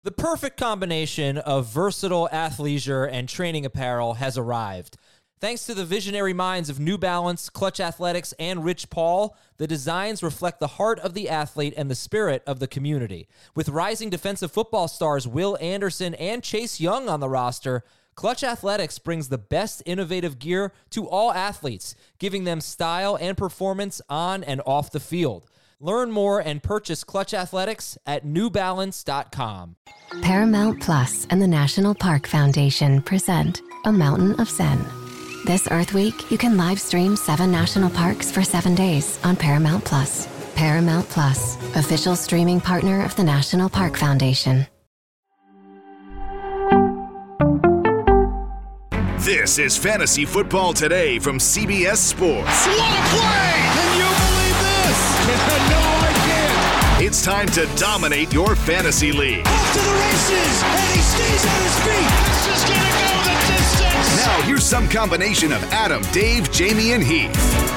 The perfect combination of versatile athleisure and training apparel has arrived. Thanks to the visionary minds of New Balance, Clutch Athletics, and Rich Paul, the designs reflect the heart of the athlete and the spirit of the community. With rising defensive football stars Will Anderson and Chase Young on the roster, Clutch Athletics brings the best innovative gear to all athletes, giving them style and performance on and off the field. Learn more and purchase Clutch Athletics at newbalance.com. Paramount Plus and the National Park Foundation present A Mountain of Zen. This Earth Week, you can live stream 7 national parks for 7 days on Paramount Plus. Paramount Plus, official streaming partner of the National Park Foundation. This is Fantasy Football Today from CBS Sports. What a play! Can you believe this? No, I can't. It's time to dominate your fantasy league. Off to the races, and he stays on his feet. This is going to go the distance. Now, here's some combination of Adam, Dave, Jamie, and Heath.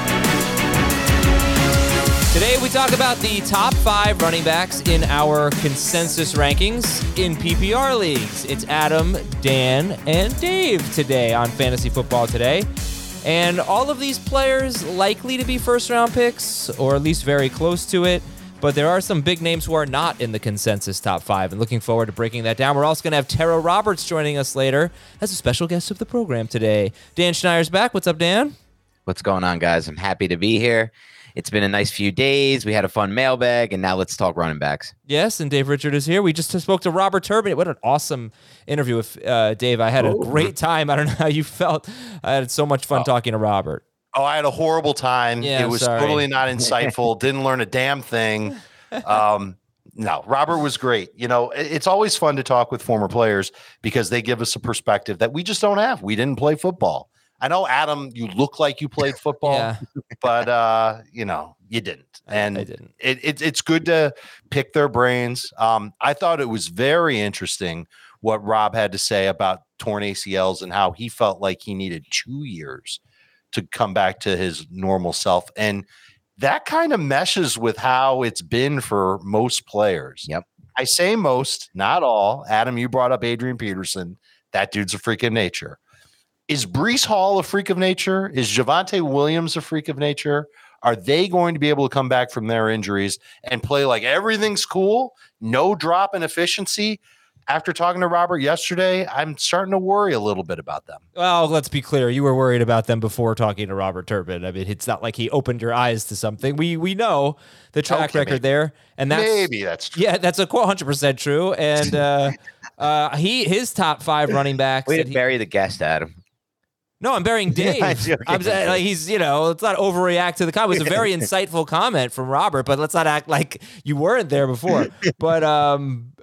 Today we talk about the top 5 running backs in our consensus rankings in PPR leagues. It's Adam, Dan, and Dave today on Fantasy Football Today. And all of these players likely to be first-round picks, or at least very close to it. But there are some big names who are not in the consensus top 5, and looking forward to breaking that down. We're also going to have Tara Roberts joining us later as a special guest of the program today. Dan Schneier's back. What's up, Dan? What's going on, guys? I'm happy to be here. It's been a nice few days. We had a fun mailbag, and now let's talk running backs. Yes, and Dave Richard is here. We just spoke to Robert Turbin. What an awesome interview with Dave. I had a great time. I don't know how you felt. I had so much fun talking to Robert. Oh, I had a horrible time. Yeah, it was sorry. totally not insightful. Didn't learn a damn thing. No, Robert was great. You know, it's always fun to talk with former players because they give us a perspective that we just don't have. We didn't play football. I know, Adam, you look like you played football, Yeah. but, you know, you didn't. And I didn't. It's good to pick their brains. I thought it was very interesting what Rob had to say about torn ACLs and how he felt like he needed 2 years to come back to his normal self. And that kind of meshes with how it's been for most players. Yep. I say most, not all. Adam, you brought up Adrian Peterson. That dude's a freak of nature. Is Breece Hall a freak of nature? Is Javonte Williams a freak of nature? Are they going to be able to come back from their injuries and play like everything's cool? No drop in efficiency? After talking to Robert yesterday, I'm starting to worry a little bit about them. Well, let's be clear. You were worried about them before talking to Robert Turbin. I mean, it's not like he opened your eyes to something. We know the track record there, and that's true. Yeah, that's 100% true. And his top 5 running backs. Way to bury the guest, Adam. No, I'm burying Dave. I'm saying, like, he's, let's not overreact to the comment. It was a very insightful comment from Robert, but let's not act like you weren't there before. But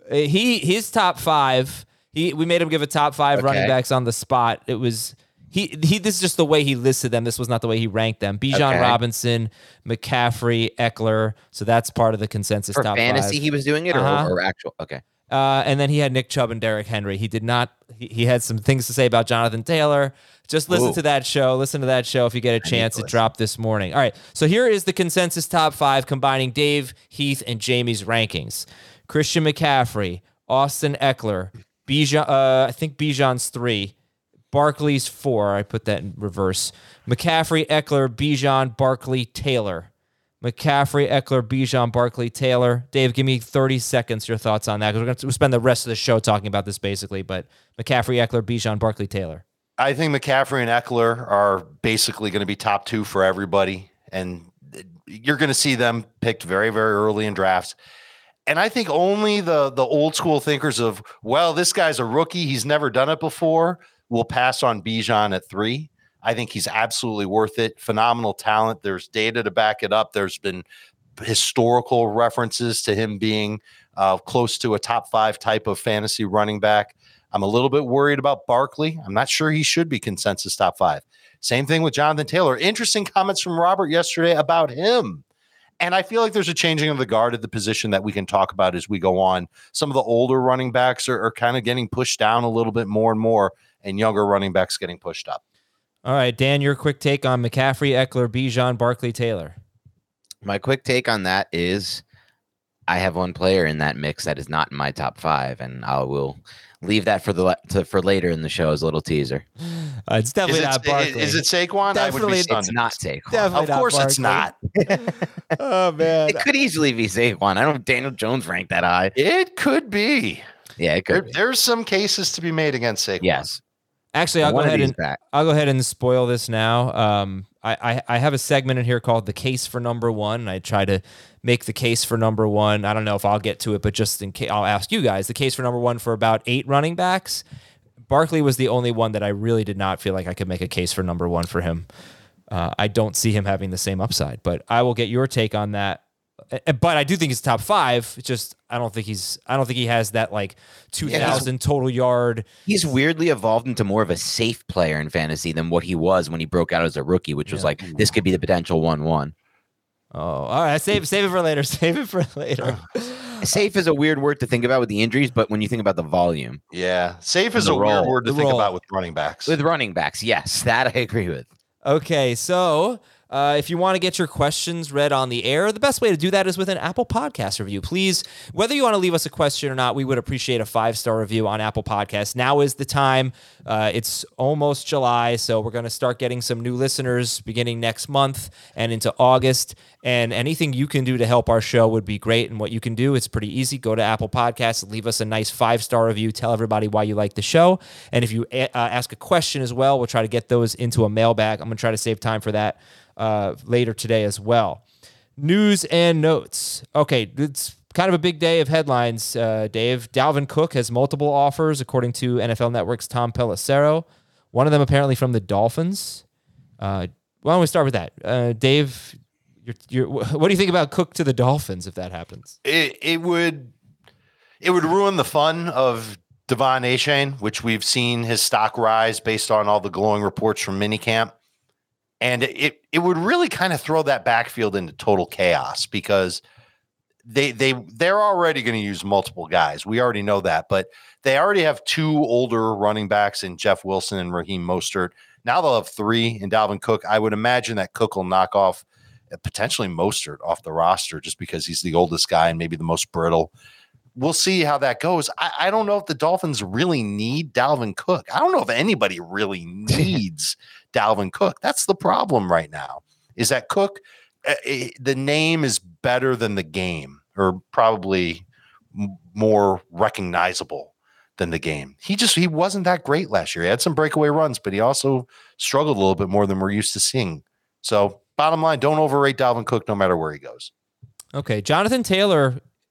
his top 5, we made him give a top 5 running backs on the spot. It was this is just the way he listed them. This was not the way he ranked them. Bijan Robinson, McCaffrey, Eckler. So that's part of the consensus For top fantasy, 5. he was doing it or actual? Okay. And then he had Nick Chubb and Derrick Henry. He did not. He had some things to say about Jonathan Taylor. Just listen to that show. Listen to that show if you get a chance. It dropped this morning. All right. So here is the consensus top 5 combining Dave, Heath, and Jamie's rankings. Christian McCaffrey, Austin Eckler, Bijan. I think Bijan's 3. Barkley's 4. I put that in reverse. McCaffrey, Eckler, Bijan, Barkley, Taylor. McCaffrey, Eckler, Bijan, Barkley, Taylor. Dave, give me 30 seconds, your thoughts on that, because we're going to spend the rest of the show talking about this basically, but McCaffrey, Eckler, Bijan, Barkley, Taylor. I think McCaffrey and Eckler are basically going to be top 2 for everybody, and you're going to see them picked very, very early in drafts. And I think only the old school thinkers of, well, this guy's a rookie, he's never done it before, will pass on Bijan at 3. I think he's absolutely worth it. Phenomenal talent. There's data to back it up. There's been historical references to him being close to a top 5 type of fantasy running back. I'm a little bit worried about Barkley. I'm not sure he should be consensus top 5. Same thing with Jonathan Taylor. Interesting comments from Robert yesterday about him. And I feel like there's a changing of the guard at the position that we can talk about as we go on. Some of the older running backs are kind of getting pushed down a little bit more and more, and younger running backs getting pushed up. All right, Dan, your quick take on McCaffrey, Eckler, Bijan, Barkley, Taylor. My quick take on that is I have one player in that mix that is not in my top 5, and I will leave that for later in the show as a little teaser. It's definitely not Barkley. Is it Saquon? Definitely, it's not Saquon. Definitely of course not it's not. Oh man, It could easily be Saquon. I don't Daniel Jones ranked that high. It could be. Yeah, it could be. There's some cases to be made against Saquon. Yes. Actually, I'll go ahead and spoil this now. I have a segment in here called The Case for Number One. I try to make the case for number one. I don't know if I'll get to it, but just in case, I'll ask you guys the case for number one for about 8 running backs. Barkley was the only one that I really did not feel like I could make a case for number one for him. I don't see him having the same upside, but I will get your take on that. But I do think he's top 5. It's just I don't think he has that like 2,000 total yard. He's weirdly evolved into more of a safe player in fantasy than what he was when he broke out as a rookie, which was like this could be the potential 1-1. Oh, all right. Save it for later. Save it for later. Safe is a weird word to think about with the injuries, but when you think about the volume, safe is a weird word to think about with running backs. With running backs, yes, that I agree with. Okay, so if you want to get your questions read on the air, the best way to do that is with an Apple Podcast review. Please, whether you want to leave us a question or not, we would appreciate a 5-star review on Apple Podcasts. Now is the time. It's almost July, so we're going to start getting some new listeners beginning next month and into August. And anything you can do to help our show would be great. And what you can do, it's pretty easy. Go to Apple Podcasts, leave us a nice 5-star review, tell everybody why you like the show. And if you ask a question as well, we'll try to get those into a mailbag. I'm going to try to save time for that later today as well. News and notes. Okay, it's kind of a big day of headlines, Dave. Dalvin Cook has multiple offers, according to NFL Network's Tom Pelissero. One of them apparently from the Dolphins. Why don't we start with that? Dave, what do you think about Cook to the Dolphins if that happens? It would ruin the fun of Devon Achane, which we've seen his stock rise based on all the glowing reports from minicamp. And it would really kind of throw that backfield into total chaos because they're already going to use multiple guys. We already know that, but they already have 2 older running backs in Jeff Wilson and Raheem Mostert. Now they'll have 3 in Dalvin Cook. I would imagine that Cook will knock off potentially Mostert off the roster just because he's the oldest guy and maybe the most brittle. We'll see how that goes. I don't know if the Dolphins really need Dalvin Cook. I don't know if anybody really needs Dalvin Cook. That's the problem right now, is that Cook, the name is better than the game, or probably more recognizable than the game. He wasn't that great last year. He had some breakaway runs, but he also struggled a little bit more than we're used to seeing. So bottom line, don't overrate Dalvin Cook no matter where he goes. Okay, Jonathan Taylor,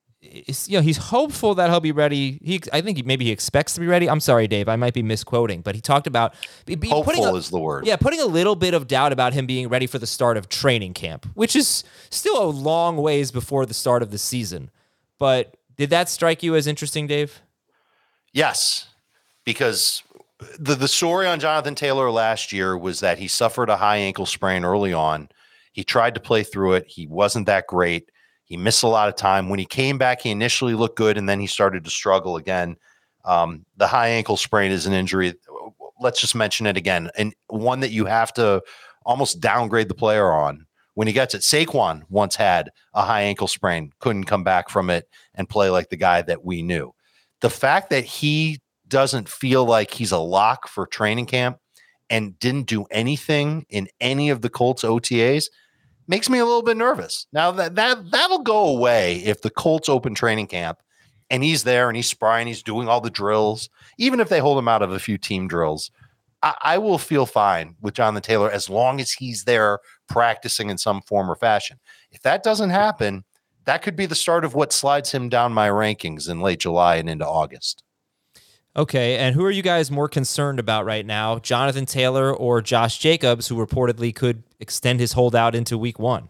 he's hopeful that he'll be ready. I think maybe he expects to be ready. I'm sorry, Dave, I might be misquoting, but he talked about hopeful is the word. Yeah, putting a little bit of doubt about him being ready for the start of training camp, which is still a long ways before the start of the season. But did that strike you as interesting, Dave? Yes, because the story on Jonathan Taylor last year was that he suffered a high ankle sprain early on. He tried to play through it. He wasn't that great. He missed a lot of time. When he came back, he initially looked good, and then he started to struggle again. The high ankle sprain is an injury. Let's just mention it again, and one that you have to almost downgrade the player on. When he gets it, Saquon once had a high ankle sprain, couldn't come back from it and play like the guy that we knew. The fact that he doesn't feel like he's a lock for training camp and didn't do anything in any of the Colts OTAs makes me a little bit nervous. Now that'll go away if the Colts open training camp and he's there and he's spry and he's doing all the drills. Even if they hold him out of a few team drills, I will feel fine with Jonathan Taylor as long as he's there practicing in some form or fashion. If that doesn't happen, that could be the start of what slides him down my rankings in late July and into August. Okay, and who are you guys more concerned about right now, Jonathan Taylor or Josh Jacobs, who reportedly could extend his holdout into week 1?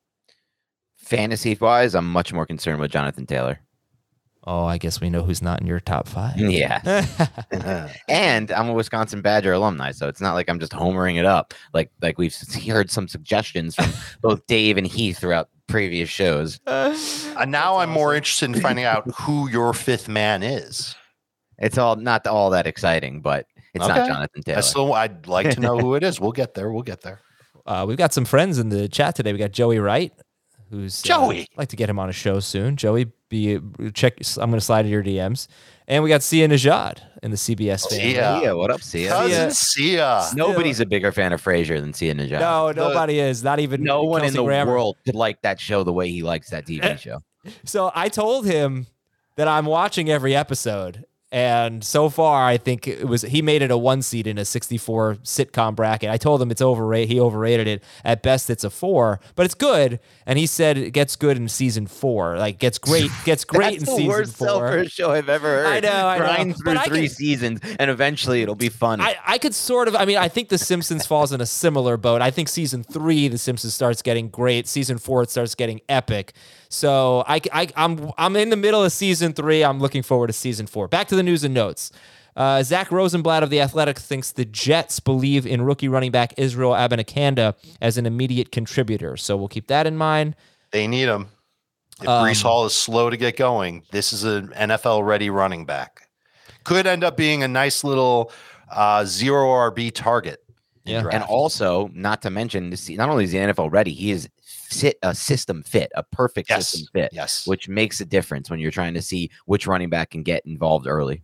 Fantasy-wise, I'm much more concerned with Jonathan Taylor. Oh, I guess we know who's not in your top 5. Yeah. And I'm a Wisconsin Badger alumni, so it's not like I'm just homering it up. Like we've heard some suggestions from both Dave and Heath throughout previous shows. Now I'm more interested in finding out who your 5th man is. It's not all that exciting, but it's not Jonathan Taylor. So I'd like to know who it is. We'll get there. We've got some friends in the chat today. We got Joey Wright, who's Joey. I'd like to get him on a show soon. Joey, I'm going to slide to your DMs. And we got Sia Najad in the CBS family. Sia, what up, Sia? Cousin Sia. Nobody's a bigger fan of Frasier than Sia Najad. No, nobody is. Not even no one Kelsey in the Grammer. world could like that show the way he likes that TV show. So I told him that I'm watching every episode. And so far, I think he made it a 1 seed in a 64 sitcom bracket. I told him it's overrated. He overrated it. At best, it's a 4, but it's good. And he said it gets good in season 4. Like gets great in season 4. That's the worst sell for a show I've ever heard. I know. Grind through 3 seasons, and eventually it'll be fun. I could sort of. I mean, I think The Simpsons falls in a similar boat. I think season 3, The Simpsons starts getting great. Season 4, it starts getting epic. So I'm in the middle of season 3. I'm looking forward to season 4. Back to the news and notes. Zach Rosenblatt of The Athletic thinks the Jets believe in rookie running back Israel Abanikanda as an immediate contributor. So we'll keep that in mind. They need him. If Breece Hall is slow to get going, this is an NFL-ready running back. Could end up being a nice little zero RB target. Yeah, and also, not to mention, not only is he NFL ready, he is a system fit, a perfect system fit, which makes a difference when you're trying to see which running back can get involved early.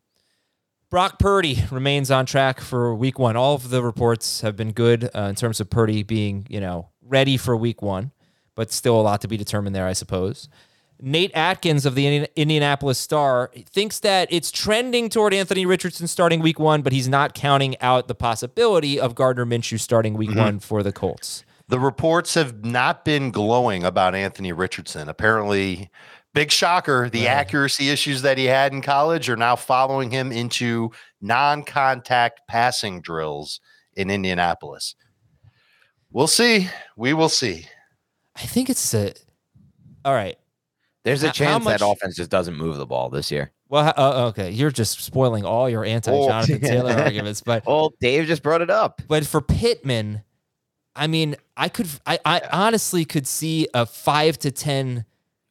Brock Purdy remains on track for week 1. All of the reports have been good in terms of Purdy being, ready for week 1, but still a lot to be determined there, I suppose. Nate Atkins of the Indianapolis Star thinks that it's trending toward Anthony Richardson starting week 1, but he's not counting out the possibility of Gardner Minshew starting week 1 for the Colts. The reports have not been glowing about Anthony Richardson. Apparently, big shocker, the accuracy issues that he had in college are now following him into non-contact passing drills in Indianapolis. We'll see. We will see. I think it's all right. There's a chance that offense just doesn't move the ball this year. Well, okay. You're just spoiling all your anti-Jonathan Taylor arguments. But Dave just brought it up. But for Pittman, I mean, I honestly could see a 5 to 10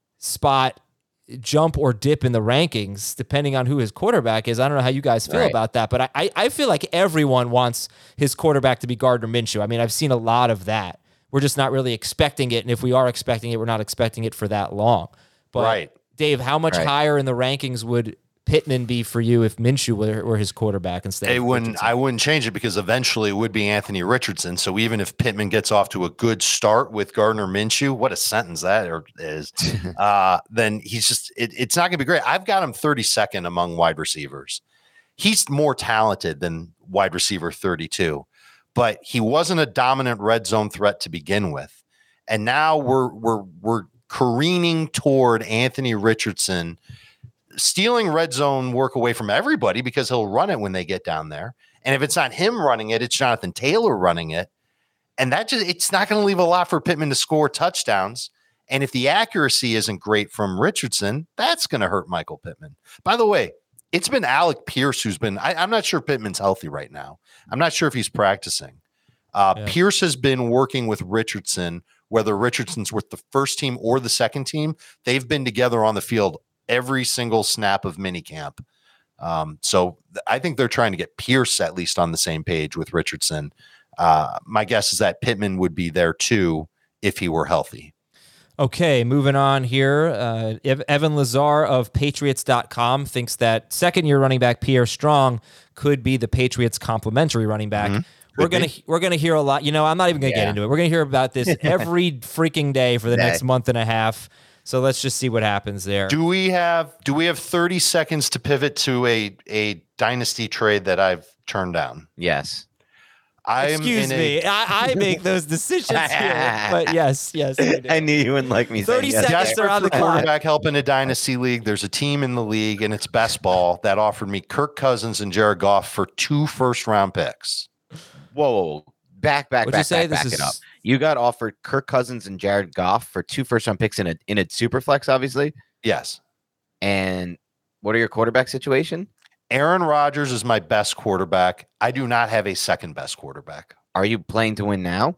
spot jump or dip in the rankings, depending on who his quarterback is. I don't know how you guys feel about that, but I feel like everyone wants his quarterback to be Gardner Minshew. I mean, I've seen a lot of that. We're just not really expecting it. And if we are expecting it, we're not expecting it for that long. But Dave, how much higher in the rankings would Pittman be for you if Minshew were his quarterback instead? I wouldn't change it because eventually it would be Anthony Richardson. So even if Pittman gets off to a good start with Gardner Minshew, what a sentence that is, then he's just it's not going to be great. I've got him 32nd among wide receivers. He's more talented than wide receiver 32, but he wasn't a dominant red zone threat to begin with, and now we're careening toward Anthony Richardson stealing red zone work away from everybody because he'll run it when they get down there. And if it's not him running it, it's Jonathan Taylor running it. And it's not going to leave a lot for Pittman to score touchdowns. And if the accuracy isn't great from Richardson, that's going to hurt Michael Pittman. By the way, it's been Alec Pierce who's been, I'm not sure Pittman's healthy right now. I'm not sure if he's practicing. Pierce has been working with Richardson, whether Richardson's with the first team or the second team. They've been together on the field every single snap of minicamp. So I think they're trying to get Pierce at least on the same page with Richardson. My guess is that Pittman would be there too if he were healthy. Okay, moving on here. Evan Lazar of Patriots.com thinks that second-year running back Pierre Strong could be the Patriots' complimentary running back. Mm-hmm. We're gonna hear a lot. I'm not even gonna get into it. We're gonna hear about this every freaking day for the next month and a half. So let's just see what happens there. Do we have 30 seconds to pivot to a dynasty trade that I've turned down? Yes. Excuse me. I make those decisions here. But yes. I knew you wouldn't like me. 30 seconds are on the clock. Quarterback help in a dynasty league. There's a team in the league, and it's best ball that offered me Kirk Cousins and Jared Goff for 2 first-round picks. Whoa. Back it up. You got offered Kirk Cousins and Jared Goff for 2 first-round picks in a super flex, obviously? Yes. And what are your quarterback situation? Aaron Rodgers is my best quarterback. I do not have a second best quarterback. Are you playing to win now?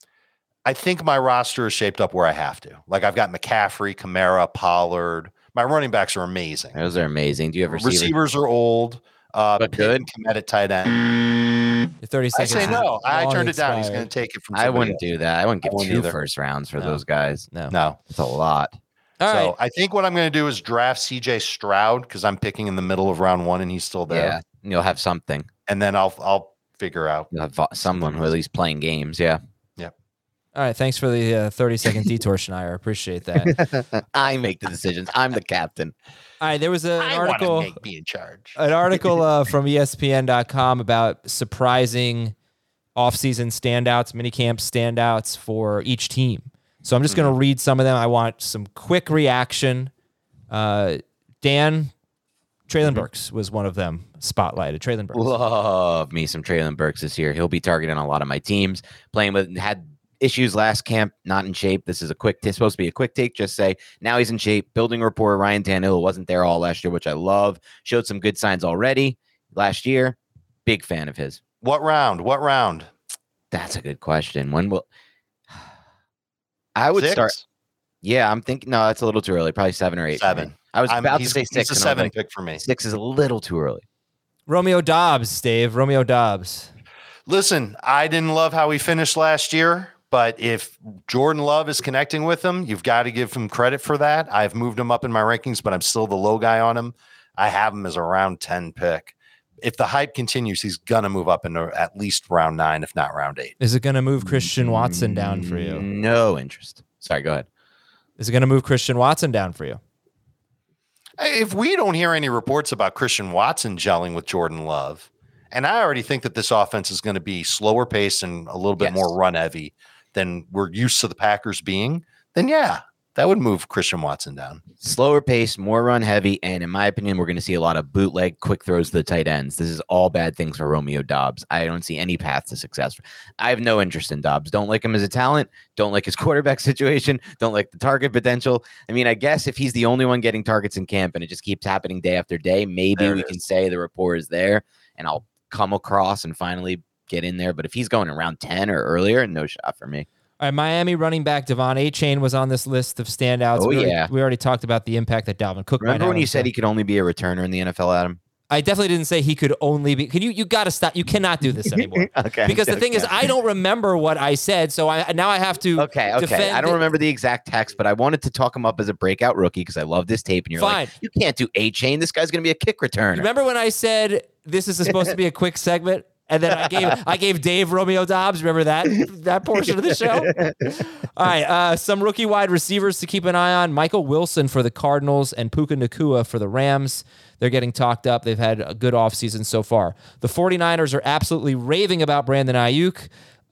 I think my roster is shaped up where I have to. Like I've got McCaffrey, Kamara, Pollard. My running backs are amazing. Those are amazing. Do you have receivers are old. But good. Komet at tight end. The 30 I seconds. say no. I long turned it down. He's expired. going to take it from. I wouldn't somebody do that. I wouldn't give wouldn't two either. first rounds for No. those guys. No. else. No. It's a lot. All So right. I think what I'm going to do is draft CJ Stroud because I'm picking in the middle of round 1 and he's still there. Yeah, you'll have something. And then I'll figure out. You'll have someone who at least playing games. Yeah. All right. Thanks for the 30-second detour, Schneier. Appreciate that. I make the decisions. I'm the captain. All right. There was an article. Be in charge. An article from ESPN.com about surprising offseason standouts, minicamp standouts for each team. So I'm just going to read some of them. I want some quick reaction. Dan, Treylon Burks was one of them spotlighted. Treylon Burks. Love me some Treylon Burks this year. He'll be targeting a lot of my teams. Had issues last camp, not in shape. This is supposed to be a quick take. Just say now he's in shape. Building rapport. Ryan Tannehill wasn't there all last year, which I love. Showed some good signs already last year. Big fan of his. What round? That's a good question. When will I would 6? start? Yeah, I'm thinking. No, that's a little too early. Probably 7 or 8. 7. I was about to he's say 6. He's a and I was 7 like, pick for me. 6 is a little too early. Romeo Doubs, Dave. Romeo Doubs. Listen, I didn't love how he finished last year, but if Jordan Love is connecting with him, you've got to give him credit for that. I've moved him up in my rankings, but I'm still the low guy on him. I have him as a round 10 pick. If the hype continues, he's going to move up into at least round 9, if not round 8. Is it going to move Christian Watson down for you? No interest. Sorry, go ahead. Is it going to move Christian Watson down for you? If we don't hear any reports about Christian Watson gelling with Jordan Love, and I already think that this offense is going to be slower paced and a little bit more run heavy than we're used to the Packers being, then yeah, that would move Christian Watson down. Slower pace, more run heavy, and in my opinion, we're going to see a lot of bootleg, quick throws to the tight ends. This is all bad things for Romeo Doubs. I don't see any path to success. I have no interest in Doubs. Don't like him as a talent. Don't like his quarterback situation. Don't like the target potential. I mean, I guess if he's the only one getting targets in camp and it just keeps happening day after day, maybe we can say the rapport is there and I'll come across and finally get in there. But if he's going around 10 or earlier, no shot for me. All right, Miami running back Devon Achane was on this list of standouts. Oh, We already talked about the impact that Dalvin Cook might have. Remember when you said he could only be a returner in the NFL, Adam? I definitely didn't say he could only be. You got to stop. You cannot do this anymore. Okay. Because the thing is, I don't remember what I said, so now I have to. Okay. I don't remember the exact text, but I wanted to talk him up as a breakout rookie because I love this tape. And you're like, you can't do Achane. This guy's going to be a kick returner. Remember when I said this is supposed to be a quick segment? And then I gave Dave Romeo Doubs. Remember that portion of the show? All right, some rookie wide receivers to keep an eye on. Michael Wilson for the Cardinals and Puka Nacua for the Rams. They're getting talked up. They've had a good offseason so far. The 49ers are absolutely raving about Brandon Ayuk.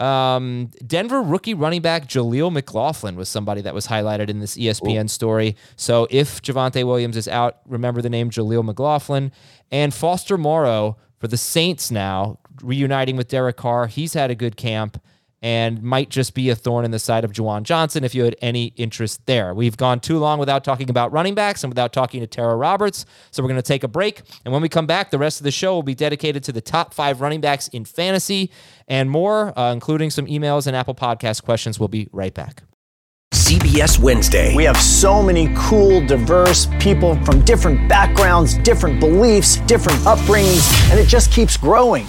Denver rookie running back Jaleel McLaughlin was somebody that was highlighted in this ESPN story. So if Javonte Williams is out, remember the name Jaleel McLaughlin. And Foster Moreau for the Saints now, reuniting with Derek Carr. He's had a good camp and might just be a thorn in the side of Juwan Johnson if you had any interest there. We've gone too long without talking about running backs and without talking to Tara Roberts, so we're going to take a break. And when we come back, the rest of the show will be dedicated to the top 5 running backs in fantasy and more, including some emails and Apple Podcast questions. We'll be right back. CBS Wednesday. We have so many cool, diverse people from different backgrounds, different beliefs, different upbringings, and it just keeps growing.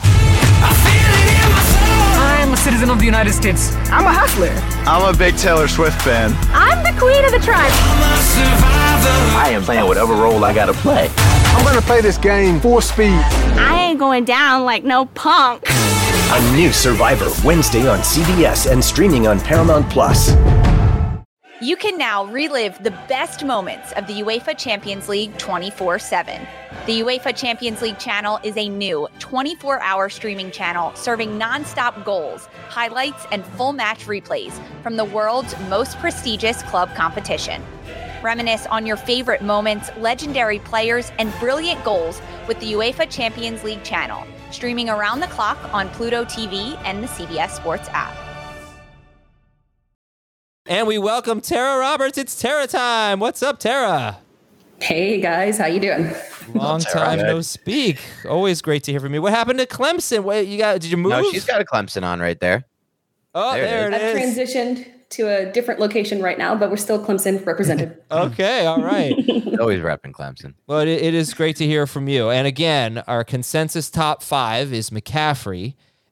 I'm a citizen of the United States. I'm a hustler. I'm a big Taylor Swift fan. I'm the queen of the tribe. I am playing whatever role I gotta play. I'm gonna play this game full speed. I ain't going down like no punk. A new Survivor Wednesday on CBS and streaming on Paramount Plus. You can now relive the best moments of the UEFA Champions League 24/7. The UEFA Champions League channel is a new 24-hour streaming channel serving non-stop goals, highlights, and full match replays from the world's most prestigious club competition. Reminisce on your favorite moments, legendary players, and brilliant goals with the UEFA Champions League channel, streaming around the clock on Pluto TV and the CBS Sports app. And we welcome Tara Roberts. It's Tara time. What's up, Tara? Hey, guys. How you doing? Long time no speak. Always great to hear from you. What happened to Clemson? Did you move? No, she's got a Clemson on right there. Oh, there it is. I've transitioned to a different location right now, but we're still Clemson represented. Okay, all right. Always repping Clemson. Well, it is great to hear from you. And again, our consensus top 5 is McCaffrey.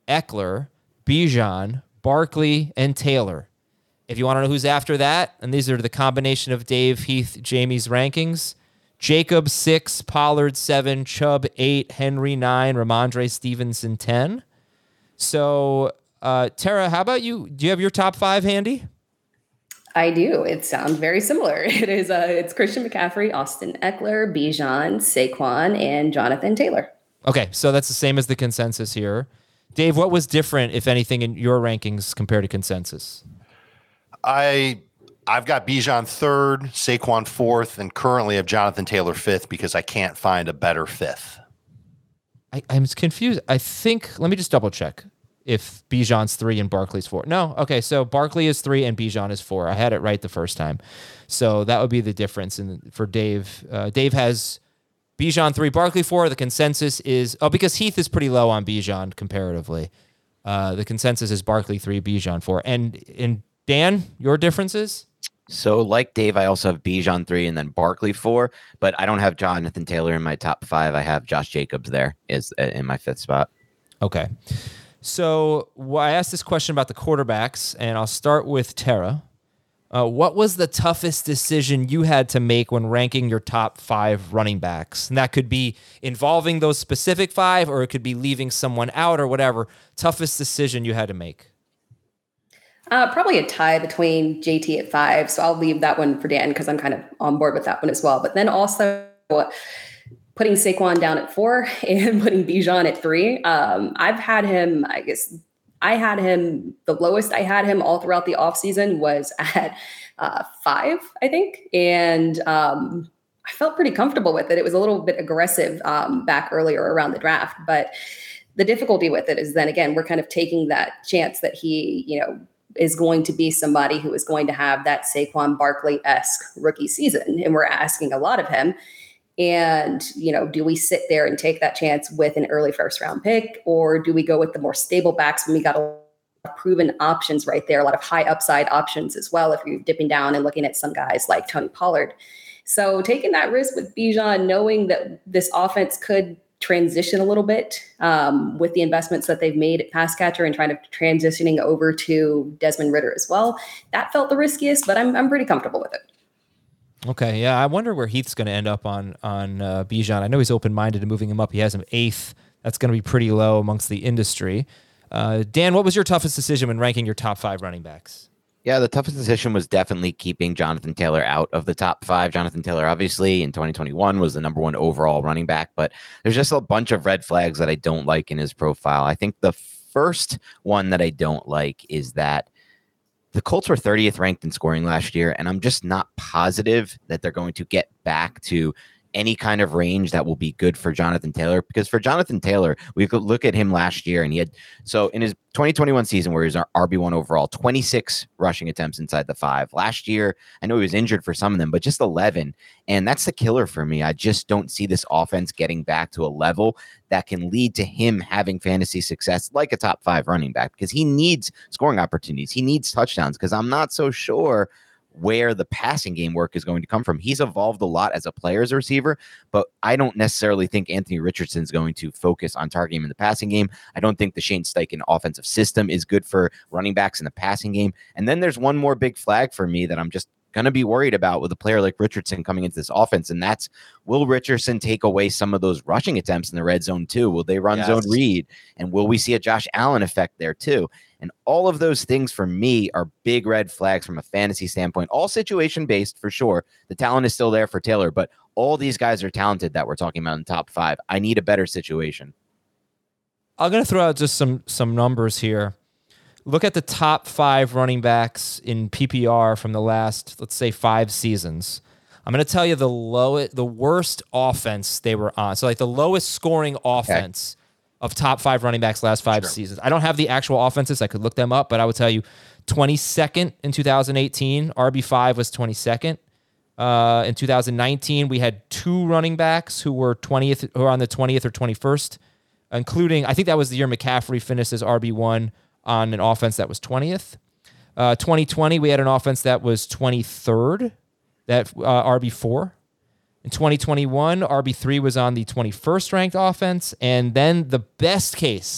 Eckler, Bijan, Barkley, and Taylor. If you want to know who's after that, and these are the combination of Dave, Heath, Jamie's rankings, Jacobs 6, Pollard 7, Chubb 8, Henry 9, Ramondre Stevenson 10. So, Tara, how about you? Do you have your top 5 handy? I do. It sounds very similar. It's Christian McCaffrey, Austin Eckler, Bijan, Saquon, and Jonathan Taylor. Okay, so that's the same as the consensus here. Dave, what was different, if anything, in your rankings compared to consensus? I've got Bijan 3rd, Saquon 4th, and currently have Jonathan Taylor 5th because I can't find a better 5th. I'm confused. I think, let me just double check if Bijan's 3 and Barkley's 4. No, okay, so Barkley is 3 and Bijan is 4. I had it right the first time. So that would be the difference for Dave. Dave has Bijan 3, Barkley 4. The consensus is, because Heath is pretty low on Bijan comparatively. The consensus is Barkley 3, Bijan 4. And Dan, your differences? So like Dave, I also have Bijan 3 and then Barkley 4, but I don't have Jonathan Taylor in my top 5. I have Josh Jacobs there is in my 5th spot. Okay. So I asked this question about the quarterbacks, and I'll start with Tara. What was the toughest decision you had to make when ranking your top 5 running backs? And that could be involving those specific 5, or it could be leaving someone out or whatever. Toughest decision you had to make? Probably a tie between JT at 5. So I'll leave that one for Dan because I'm kind of on board with that one as well. But then also putting Saquon down at 4 and putting Bijan at 3. I've had him, the lowest I had him all throughout the offseason was at 5, I think. And I felt pretty comfortable with it. It was a little bit aggressive back earlier around the draft. But the difficulty with it is then again, we're kind of taking that chance that he, is going to be somebody who is going to have that Saquon Barkley-esque rookie season. And we're asking a lot of him. And, do we sit there and take that chance with an early first round pick, or do we go with the more stable backs when we got a lot of proven options right there, a lot of high upside options as well, if you're dipping down and looking at some guys like Tony Pollard. So taking that risk with Bijan, knowing that this offense could transition a little bit with the investments that they've made at pass catcher and trying to transitioning over to Desmond Ridder as well. That felt the riskiest, but I'm pretty comfortable with it. Okay, yeah, I wonder where Heath's going to end up on Bijan. I know he's open-minded to moving him up. He has him 8th. That's going to be pretty low amongst the industry. Dan, what was your toughest decision when ranking your top 5 running backs? Yeah, the toughest decision was definitely keeping Jonathan Taylor out of the top 5. Jonathan Taylor, obviously, in 2021 was the number 1 overall running back, but there's just a bunch of red flags that I don't like in his profile. I think the first one that I don't like is that the Colts were 30th ranked in scoring last year, and I'm just not positive that they're going to get back to any kind of range that will be good for Jonathan Taylor. Because for Jonathan Taylor, we could look at him last year, and he had, so in his 2021 season where he was our RB1 overall, 26 rushing attempts inside the 5. Last year, I know he was injured for some of them, but just 11. And that's the killer for me. I just don't see this offense getting back to a level that can lead to him having fantasy success like a top 5 running back, because he needs scoring opportunities. He needs touchdowns, because I'm not so sure where the passing game work is going to come from. He's evolved a lot as a player, as a receiver, but I don't necessarily think Anthony Richardson is going to focus on targeting him in the passing game. I don't think the Shane Steichen offensive system is good for running backs in the passing game. And then there's one more big flag for me that I'm just going to be worried about with a player like Richardson coming into this offense, and that's, will Richardson take away some of those rushing attempts in the red zone too? Will they run zone read? And will we see a Josh Allen effect there too? And all of those things for me are big red flags from a fantasy standpoint, all situation based for sure. The talent is still there for Taylor, but all these guys are talented that we're talking about in the top 5. I need a better situation. I'm going to throw out just some numbers here. Look at the top 5 running backs in PPR from the last, let's say, 5 seasons. I'm going to tell you the worst offense they were on. So like the lowest scoring offense of top 5 running backs last 5 seasons. I don't have the actual offenses. I could look them up, but I would tell you 22nd in 2018. RB5 was 22nd. In 2019, we had 2 running backs who were 20th, who were on the 20th or 21st, including, I think that was the year McCaffrey finished as RB1 on an offense that was 20th. 2020, we had an offense that was 23rd, that RB4. In 2021, RB3 was on the 21st ranked offense. And then the best case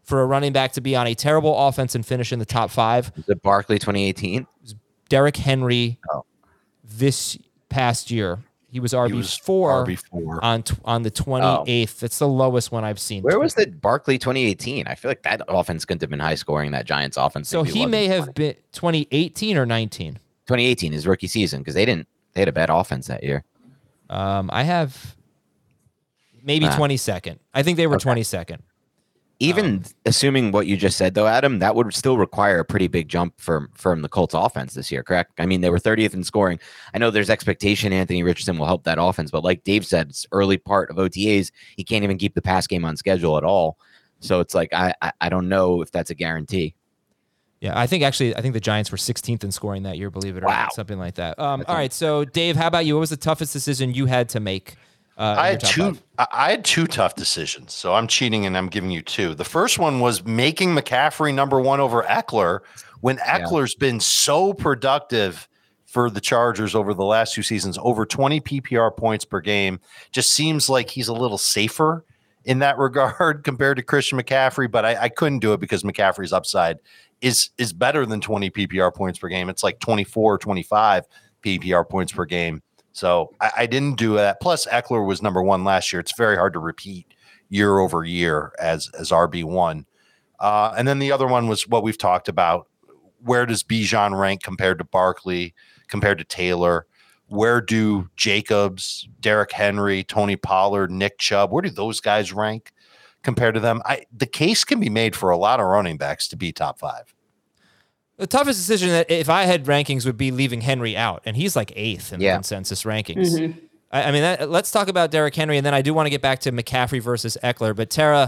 for a running back to be on a terrible offense and finish in the top 5. Is it Barkley 2018? Derrick Henry this past year. He was RB4 on the 28th. That's the lowest one I've seen. Where was the Barkley 2018? I feel like that offense couldn't have been high scoring, that Giants offense. So he may have been 2018 or 19. 2018, his rookie season, because they had a bad offense that year. I have maybe 22nd. I think they were 22nd. Even assuming what you just said, though, Adam, that would still require a pretty big jump from the Colts offense this year, correct? I mean, they were 30th in scoring. I know there's expectation Anthony Richardson will help that offense, but like Dave said, it's early part of OTAs. He can't even keep the pass game on schedule at all. So it's like, I don't know if that's a guarantee. Yeah, I think the Giants were 16th in scoring that year, believe it or not, something like that. All right, so Dave, how about you? What was the toughest decision you had to make? I had two tough decisions, so I'm cheating and I'm giving you two. The first one was making McCaffrey number 1 over Eckler when Eckler's been so productive for the Chargers over the last 2 seasons, over 20 PPR points per game. Just seems like he's a little safer in that regard compared to Christian McCaffrey, but I couldn't do it because McCaffrey's upside is better than 20 PPR points per game. It's like 24 or 25 PPR points per game. So I didn't do that. Plus, Eckler was number 1 last year. It's very hard to repeat year over year as RB1. And then the other one was what we've talked about. Where does Bijan rank compared to Barkley, compared to Taylor? Where do Jacobs, Derrick Henry, Tony Pollard, Nick Chubb, where do those guys rank compared to them? The case can be made for a lot of running backs to be top 5. The toughest decision that if I had rankings would be leaving Henry out, and he's like 8th in the consensus rankings. Mm-hmm. I mean, let's talk about Derrick Henry, and then I do want to get back to McCaffrey versus Eckler. But Tara,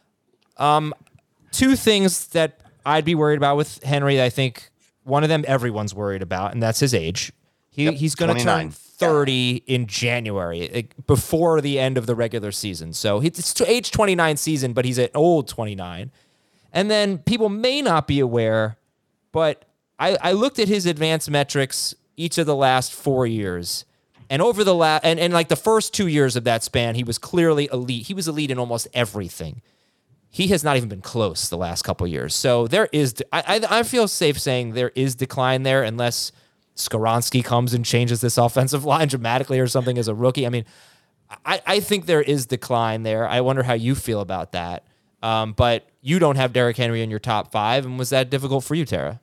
2 things that I'd be worried about with Henry. I think one of them everyone's worried about, and that's his age. He's going to turn 30 in January, before the end of the regular season. So it's age 29 season, but he's an old 29. And then people may not be aware, but I looked at his advanced metrics each of the last 4 years. And over the and like the first 2 years of that span, he was clearly elite. He was elite in almost everything. He has not even been close the last couple of years. So there is, I feel safe saying there is decline there unless Skoronski comes and changes this offensive line dramatically or something as a rookie. I mean, I think there is decline there. I wonder how you feel about that. But you don't have Derrick Henry in your top 5. And was that difficult for you, Tara?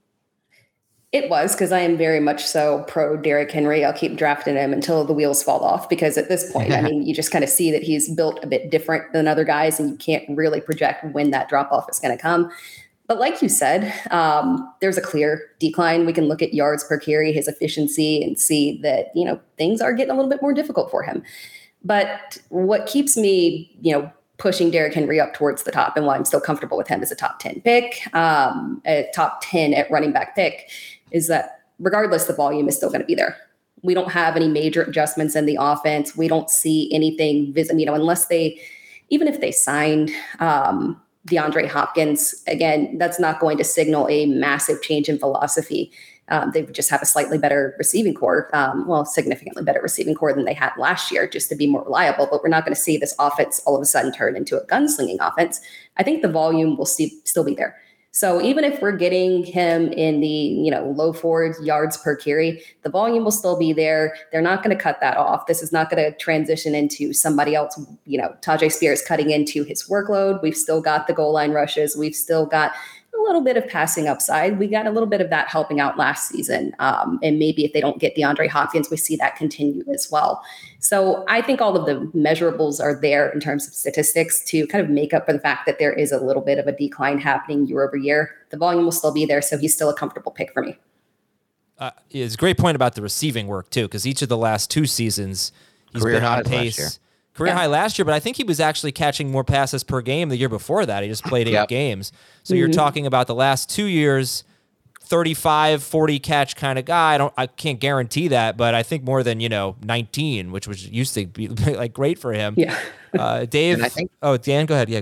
It was, because I am very much so pro Derrick Henry. I'll keep drafting him until the wheels fall off, because at this point, I mean, you just kind of see that he's built a bit different than other guys, and you can't really project when that drop off is going to come. But like you said, there's a clear decline. We can look at yards per carry, his efficiency, and see that, things are getting a little bit more difficult for him. But what keeps me, pushing Derrick Henry up towards the top, and why I'm still comfortable with him as a top 10 pick, a top 10 at running back pick, is that regardless, the volume is still going to be there. We don't have any major adjustments in the offense. We don't see anything unless even if they signed DeAndre Hopkins, again, that's not going to signal a massive change in philosophy. They would just have a slightly better receiving core, significantly better receiving core than they had last year, just to be more reliable. But we're not going to see this offense all of a sudden turn into a gunslinging offense. I think the volume will still be there. So even if we're getting him in the low 4 yards per carry, the volume will still be there. They're not going to cut that off. This is not going to transition into somebody else, Tajay Spears cutting into his workload. We've still got the goal line rushes. We've still got a little bit of passing upside. We got a little bit of that helping out last season. And maybe if they don't get DeAndre Hopkins, we see that continue as well. So I think all of the measurables are there in terms of statistics to kind of make up for the fact that there is a little bit of a decline happening year over year. The volume will still be there, so he's still a comfortable pick for me. It's a great point about the receiving work, too, because each of the last 2 seasons, he's been on pace. Career high last year, but I think he was actually catching more passes per game the year before that. He just played 8 games. So you're talking about the last 2 years, 35, 40 catch kind of guy. I can't guarantee that, but I think more than, 19, which was used to be like great for him. Yeah. Dave. Dan, go ahead. Yeah, go ahead.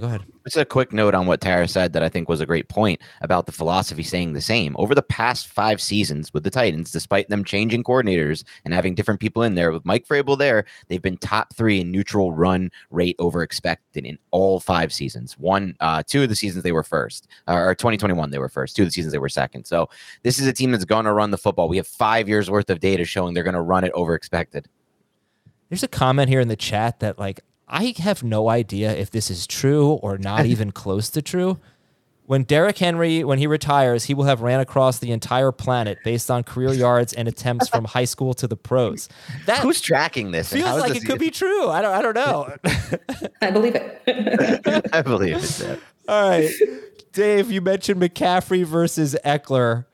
Just a quick note on what Tara said that I think was a great point about the philosophy staying the same. Over the past 5 seasons with the Titans, despite them changing coordinators and having different people in there, with Mike Vrabel there, they've been top 3 in neutral run rate over expected in all 5 seasons. 2 of the seasons they were first, or 2021 they were first. 2 of the seasons they were second. So this is a team that's going to run the football. We have 5 years worth of data showing they're going to run it over expected. There's a comment here in the chat that I have no idea if this is true or not even close to true. When Derrick Henry, when he retires, he will have ran across the entire planet based on career yards and attempts from high school to the pros. Who's tracking this? Feels like it could be true. I don't know. I believe it. I believe it. All right. Dave, you mentioned McCaffrey versus Eckler.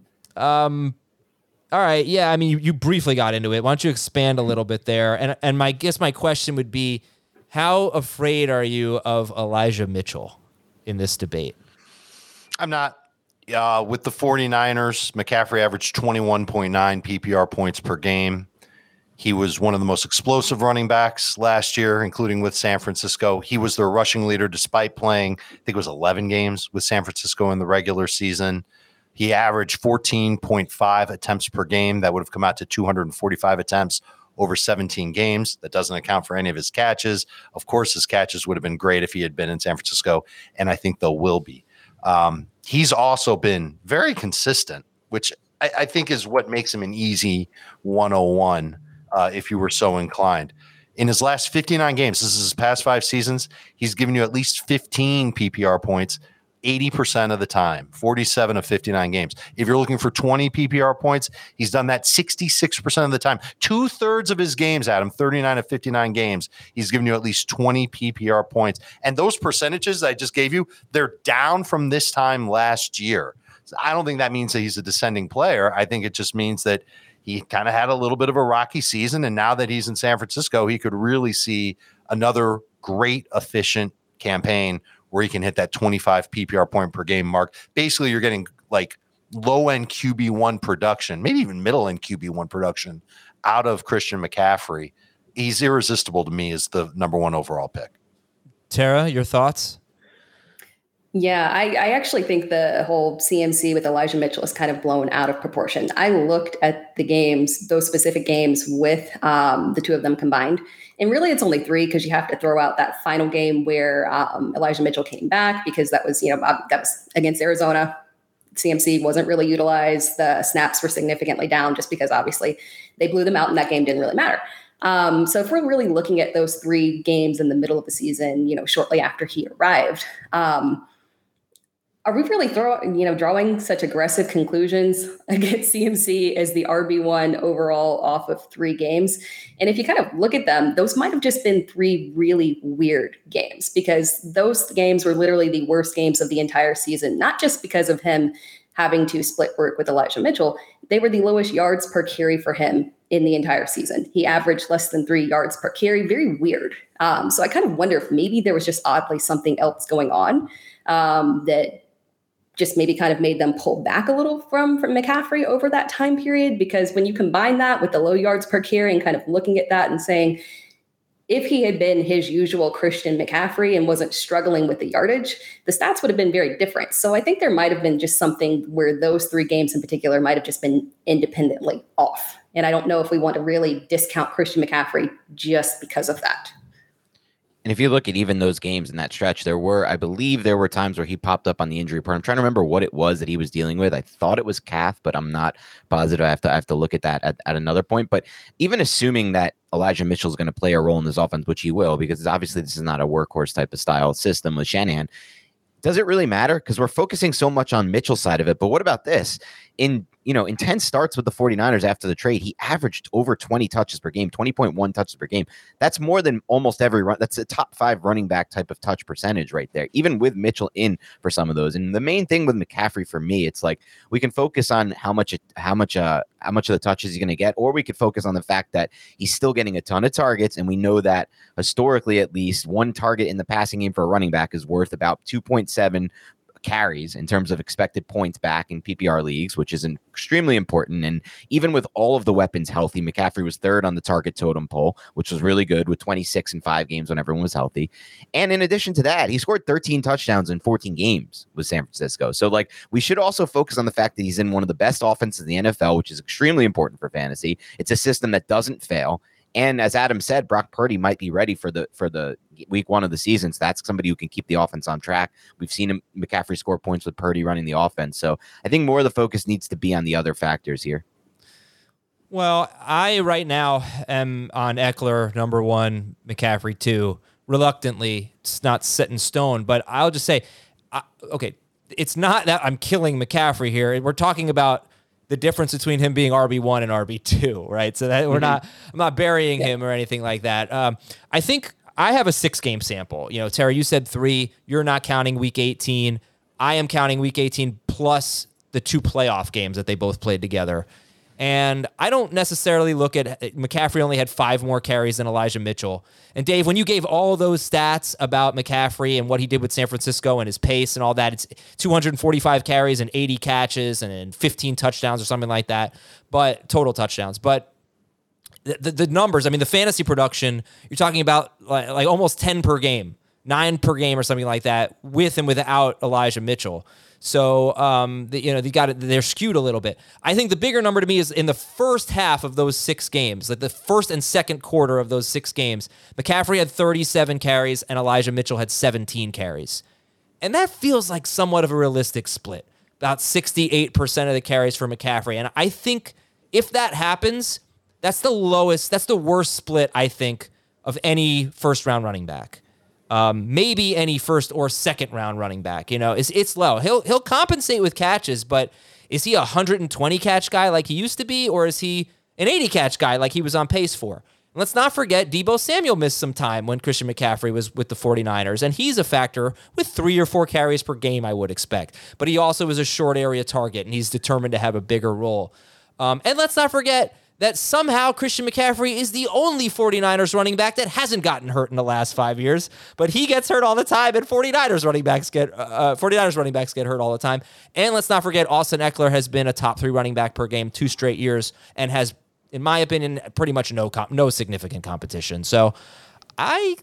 All right. Yeah, I mean, you briefly got into it. Why don't you expand a little bit there? And my question would be, how afraid are you of Elijah Mitchell in this debate? I'm not. With the 49ers, McCaffrey averaged 21.9 PPR points per game. He was one of the most explosive running backs last year, including with San Francisco. He was their rushing leader despite playing, I think it was 11 games with San Francisco in the regular season. He averaged 14.5 attempts per game. That would have come out to 245 attempts over 17 games. That doesn't account for any of his catches. Of course, his catches would have been great if he had been in San Francisco, and I think they will be. He's also been very consistent, which I think is what makes him an easy 101 if you were so inclined. In his last 59 games, this is his past 5 seasons, he's given you at least 15 PPR points 80% of the time, 47 of 59 games. If you're looking for 20 PPR points, he's done that 66% of the time. 2/3 of his games, Adam, 39 of 59 games, he's given you at least 20 PPR points. And those percentages I just gave you, they're down from this time last year. So I don't think that means that he's a descending player. I think it just means that he kind of had a little bit of a rocky season. And now that he's in San Francisco, he could really see another great, efficient campaign where he can hit that 25 PPR point per game mark. Basically, you're getting like low-end QB1 production, maybe even middle-end QB1 production out of Christian McCaffrey. He's irresistible to me as the number 1 overall pick. Tara, your thoughts? Yeah, I actually think the whole CMC with Elijah Mitchell is kind of blown out of proportion. I looked at the games, those specific games with the 2 of them combined. And really, it's only 3 because you have to throw out that final game where Elijah Mitchell came back because that was against Arizona. CMC wasn't really utilized. The snaps were significantly down just because obviously they blew them out and that game didn't really matter. So if we're really looking at those 3 games in the middle of the season, shortly after he arrived, are we really drawing such aggressive conclusions against CMC as the RB1 overall off of 3 games? And if you kind of look at them, those might have just been 3 really weird games because those games were literally the worst games of the entire season, not just because of him having to split work with Elijah Mitchell. They were the lowest yards per carry for him in the entire season. He averaged less than 3 yards per carry. Very weird. So I kind of wonder if maybe there was just oddly something else going on that just maybe kind of made them pull back a little from McCaffrey over that time period. Because when you combine that with the low yards per carry and kind of looking at that and saying, if he had been his usual Christian McCaffrey and wasn't struggling with the yardage, the stats would have been very different. So I think there might have been just something where those 3 games in particular might have just been independently off. And I don't know if we want to really discount Christian McCaffrey just because of that. And if you look at even those games in that stretch, I believe there were times where he popped up on the injury report. I'm trying to remember what it was that he was dealing with. I thought it was calf, but I'm not positive. I have to look at that at another point. But even assuming that Elijah Mitchell is going to play a role in this offense, which he will, because obviously this is not a workhorse type of style system with Shanahan, does it really matter? Because we're focusing so much on Mitchell's side of it. But what about this? In 10 starts with the 49ers after the trade, he averaged over 20 touches per game, 20.1 touches per game. That's more than almost every run. That's a top 5 running back type of touch percentage right there, even with Mitchell in for some of those. And the main thing with McCaffrey for me, it's like we can focus on how much of the touches he's going to get, or we could focus on the fact that he's still getting a ton of targets. And we know that historically, at least 1 target in the passing game for a running back is worth about 2.7 carries in terms of expected points back in PPR leagues, which is extremely important. And even with all of the weapons healthy, McCaffrey was third on the target totem pole, which was really good, with 26 in 5 games when everyone was healthy. And in addition to that, he scored 13 touchdowns in 14 games with San Francisco. So like, we should also focus on the fact that he's in one of the best offenses in the NFL, which is extremely important for fantasy. It's a system that doesn't fail. And as Adam said, Brock Purdy might be ready for the week 1 of the season. So that's somebody who can keep the offense on track. We've seen McCaffrey score points with Purdy running the offense. So I think more of the focus needs to be on the other factors here. Well, I right now am on Eckler, number 1, McCaffrey 2. Reluctantly, it's not set in stone, but I'll just say, okay, it's not that I'm killing McCaffrey here. We're talking about the difference between him being RB1 and RB2, right? So that I'm not burying him or anything like that. I think I have a 6-game sample. You know, Terry, you said 3. You're not counting week 18. I am counting week 18 plus the 2 playoff games that they both played together. And I don't necessarily look at McCaffrey only had 5 more carries than Elijah Mitchell. And Dave, when you gave all those stats about McCaffrey and what he did with San Francisco and his pace and all that, it's 245 carries and 80 catches and 15 touchdowns or something like that, but total touchdowns. But the numbers, I mean, the fantasy production, you're talking about like almost 10 per game, 9 per game or something like that, with and without Elijah Mitchell. So, they're skewed a little bit. I think the bigger number to me is in the first half of those 6 games, like the first and second quarter of those 6 games, McCaffrey had 37 carries and Elijah Mitchell had 17 carries. And that feels like somewhat of a realistic split, about 68% of the carries for McCaffrey. And I think if that happens, that's the worst split, I think, of any first-round running back. Maybe any first or second round running back, it's low. He'll compensate with catches, but is he a 120 catch guy like he used to be, or is he an 80 catch guy like he was on pace for? And let's not forget Deebo Samuel missed some time when Christian McCaffrey was with the 49ers, and he's a factor with 3 or 4 carries per game, I would expect. But he also is a short area target, and he's determined to have a bigger role. And let's not forget that somehow Christian McCaffrey is the only 49ers running back that hasn't gotten hurt in the last 5 years, but he gets hurt all the time, and 49ers running backs get hurt all the time. And let's not forget Austin Eckler has been a top 3 running back per game 2 straight years and has, in my opinion, pretty much no significant competition. So I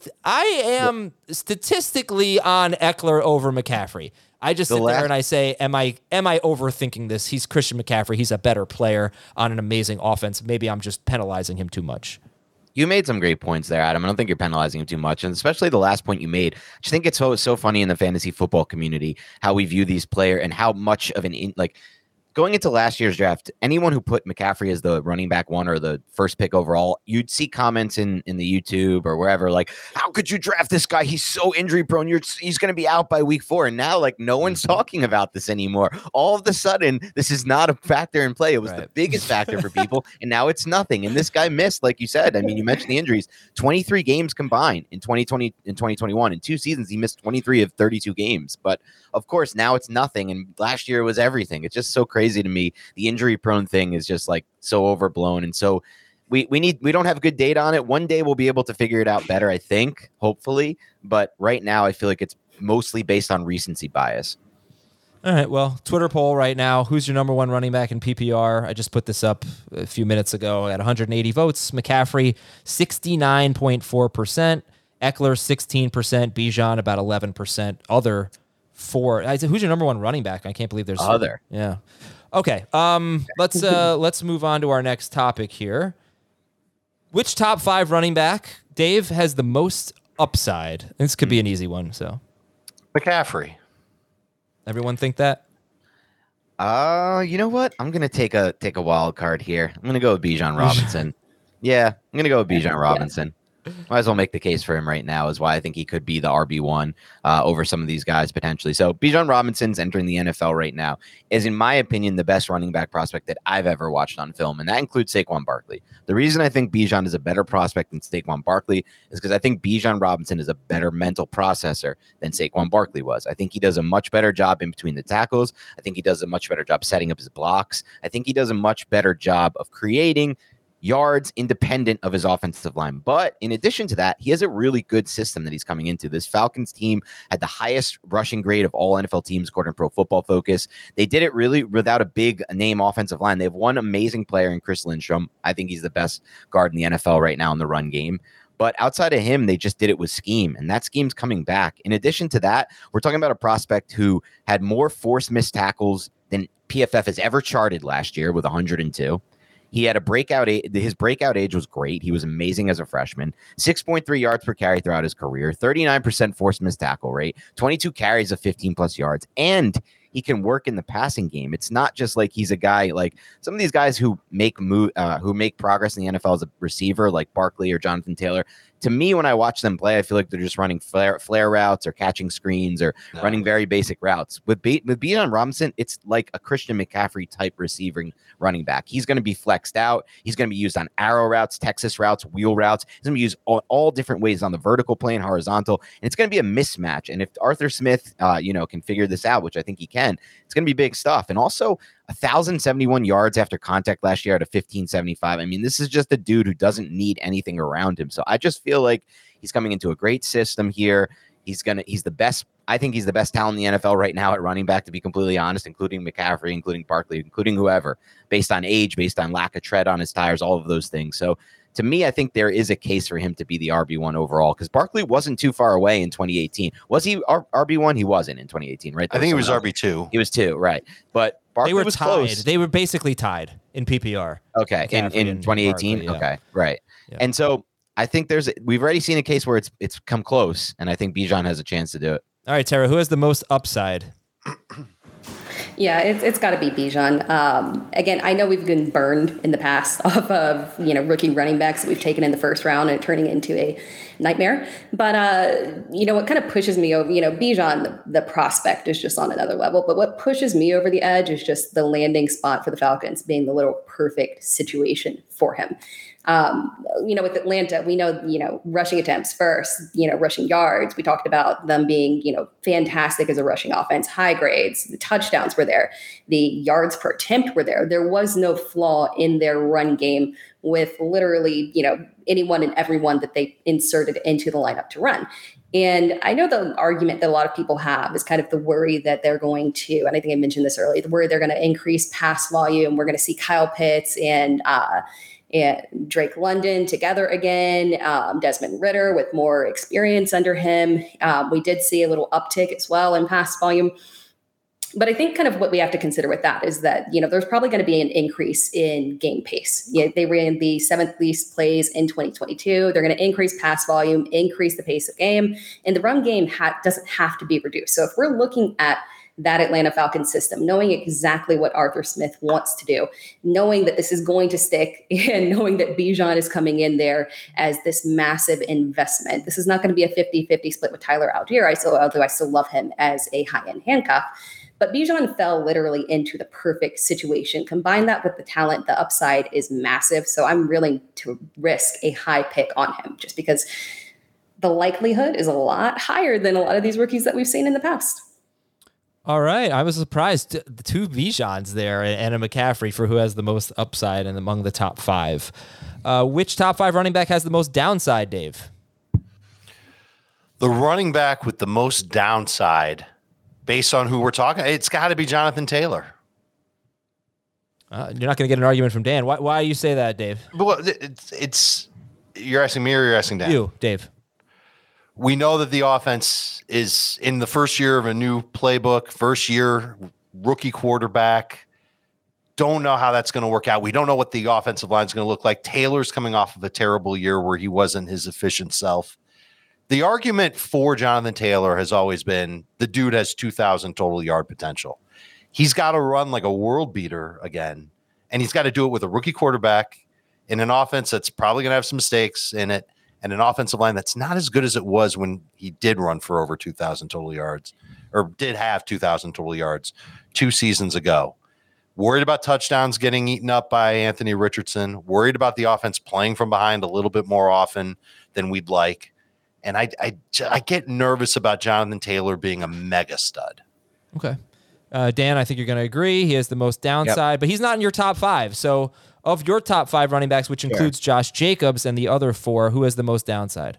am statistically on Eckler over McCaffrey. I just sit there and I say, am I overthinking this? He's Christian McCaffrey. He's a better player on an amazing offense. Maybe I'm just penalizing him too much. You made some great points there, Adam. I don't think you're penalizing him too much, and especially the last point you made. I just think it's so funny in the fantasy football community how we view these players and how much of going into last year's draft, anyone who put McCaffrey as the running back 1 or the first pick overall, you'd see comments in the YouTube or wherever like, how could you draft this guy? He's so injury prone. He's going to be out by week 4. And now no one's talking about this anymore. All of a sudden, this is not a factor in play. It was the biggest factor for people. And now it's nothing. And this guy missed, like you said. I mean, you mentioned the injuries, 23 games combined in 2020 and 2021. In 2 seasons, he missed 23 of 32 games. But of course, now it's nothing. And last year was everything. It's just so crazy to me. The injury prone thing is just so overblown. And so we don't have good data on it. One day we'll be able to figure it out better, I think, hopefully. But right now I feel like it's mostly based on recency bias. All right. Well, Twitter poll right now. Who's your number 1 running back in PPR? I just put this up a few minutes ago at 180 votes. McCaffrey, 69.4%. Eckler, 16%. Bijan, about 11%. Other 4. Who's your number 1 running back? I can't believe there's other. Yeah. Okay. Let's move on to our next topic here. Which top 5 running back, Dave, has the most upside? This could be an easy one. So McCaffrey. Everyone think that? You know what? I'm gonna take a wild card here. I'm gonna go with Bijan Robinson. Yeah, I'm gonna go with Bijan Robinson. Might as well make the case for him right now is why I think he could be the RB1 over some of these guys potentially. So Bijan Robinson's entering the NFL right now is, in my opinion, the best running back prospect that I've ever watched on film, and that includes Saquon Barkley. The reason I think Bijan is a better prospect than Saquon Barkley is because I think Bijan Robinson is a better mental processor than Saquon Barkley was. I think he does a much better job in between the tackles. I think he does a much better job setting up his blocks. I think he does a much better job of creating yards independent of his offensive line. But in addition to that, he has a really good system that he's coming into. This Falcons team had the highest rushing grade of all NFL teams according to Pro Football Focus. They did it really without a big name offensive line. They have one amazing player in Chris Lindstrom. I think he's the best guard in the NFL right now in the run game. But outside of him, they just did it with scheme, and that scheme's coming back. In addition to that, we're talking about a prospect who had more forced missed tackles than PFF has ever charted last year with 102. He had a breakout. His breakout age was great. He was amazing as a freshman. 6.3 yards per carry throughout his career. 39% forced missed tackle rate. 22 carries of 15 plus yards. And he can work in the passing game. It's not just like he's a guy like some of these guys who make progress in the NFL as a receiver, like Barkley or Jonathan Taylor. To me, when I watch them play, I feel like they're just running flare routes or catching screens or running very basic routes. With Bijan Robinson, it's like a Christian McCaffrey type receiving running back. He's going to be flexed out. He's going to be used on arrow routes, Texas routes, wheel routes. He's going to be used all different ways on the vertical plane, horizontal, and it's going to be a mismatch. And if Arthur Smith, can figure this out, which I think he can, it's going to be big stuff. And also 1,071 yards after contact last year at a 1,575. I mean, this is just a dude who doesn't need anything around him. So I just feel like he's coming into a great system here. He's the best. I think he's the best talent in the NFL right now at running back, to be completely honest, including McCaffrey, including Barkley, including whoever, based on age, based on lack of tread on his tires, all of those things. So to me, I think there is a case for him to be the RB1 overall, because Barkley wasn't too far away in 2018. Was he RB1? He wasn't in 2018. Right? I think he was RB2. He was 2, right? But Barkley was tied. close. They were basically tied in PPR. Okay, in 2018. Barkley, yeah. Okay, right. Yeah. And so I think we've already seen a case where it's come close, and I think Bijan has a chance to do it. All right, Tara, who has the most upside? Yeah, it's got to be Bijan. Again, I know we've been burned in the past off of rookie running backs that we've taken in the first round and turning into a nightmare. But what kind of pushes me over, Bijan, the prospect is just on another level. But what pushes me over the edge is just the landing spot for the Falcons being the little perfect situation for him. With Atlanta, we know, rushing attempts first, rushing yards. We talked about them being, fantastic as a rushing offense, high grades, the touchdowns were there, the yards per attempt were there. There was no flaw in their run game with literally, anyone and everyone that they inserted into the lineup to run. And I know the argument that a lot of people have is kind of the worry that they're going to, and I think I mentioned this earlier, the worry they're going to increase pass volume. We're going to see Kyle Pitts and Drake London together again, Desmond Ridder with more experience under him. We did see a little uptick as well in pass volume. But I think kind of what we have to consider with that is that, there's probably going to be an increase in game pace. They ran the 7th least plays in 2022. They're going to increase pass volume, increase the pace of game, and the run game doesn't have to be reduced. So if we're looking at that Atlanta Falcons system, knowing exactly what Arthur Smith wants to do, knowing that this is going to stick, and knowing that Bijan is coming in there as this massive investment. This is not going to be a 50-50 split with Tyler Algier, although I still love him as a high-end handcuff. But Bijan fell literally into the perfect situation. Combine that with the talent, the upside is massive. So I'm willing to risk a high pick on him just because the likelihood is a lot higher than a lot of these rookies that we've seen in the past. All right. I was surprised. The 2 Bijans there and a McCaffrey for who has the most upside and among the top 5. Which top 5 running back has the most downside, Dave? The running back with the most downside, based on who we're talking, it's got to be Jonathan Taylor. You're not going to get an argument from Dan. Why do you say that, Dave? Well, you're asking me or you're asking Dan? You, Dave. We know that the offense is in the first year of a new playbook, first year rookie quarterback. Don't know how that's going to work out. We don't know what the offensive line is going to look like. Taylor's coming off of a terrible year where he wasn't his efficient self. The argument for Jonathan Taylor has always been the dude has 2,000 total yard potential. He's got to run like a world beater again, and he's got to do it with a rookie quarterback in an offense that's probably going to have some mistakes in it, and an offensive line that's not as good as it was when he did run for over 2,000 total yards, or did have 2,000 total yards 2 seasons ago. Worried about touchdowns getting eaten up by Anthony Richardson. Worried about the offense playing from behind a little bit more often than we'd like. And I get nervous about Jonathan Taylor being a mega stud. Okay. Dan, I think you're going to agree. He has the most downside, but he's not in your top 5. So of your top 5 running backs, which includes Josh Jacobs and the other 4, who has the most downside?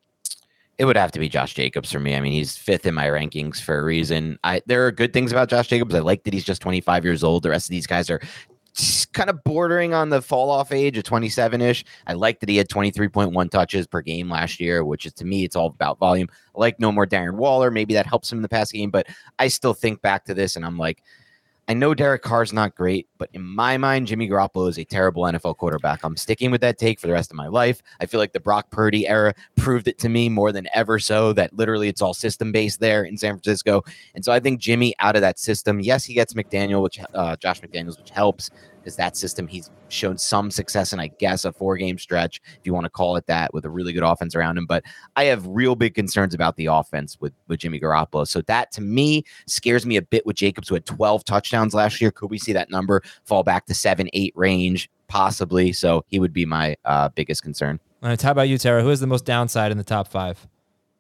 It would have to be Josh Jacobs for me. I mean, he's 5th in my rankings for a reason. There are good things about Josh Jacobs. I like that he's just 25 years old. The rest of these guys are kind of bordering on the fall off age of 27-ish. I like that he had 23.1 touches per game last year, which is, to me, it's all about volume. I like no more Darren Waller. Maybe that helps him in the pass game, but I still think back to this and I'm like, I know Derek Carr's not great, but in my mind, Jimmy Garoppolo is a terrible NFL quarterback. I'm sticking with that take for the rest of my life. I feel like the Brock Purdy era proved it to me more than ever so, that literally it's all system-based there in San Francisco. And so I think Jimmy out of that system, yes, he gets Josh McDaniels, which helps, because that system he's shown some success in, I guess, a 4-game stretch, if you want to call it that, with a really good offense around him. But I have real big concerns about the offense with Jimmy Garoppolo. So that, to me, scares me a bit with Jacobs, who had 12 touchdowns last year. Could we see that number fall back to 7-8 range? Possibly. So he would be my biggest concern. All right, how about you, Tara? Who is the most downside in the top 5?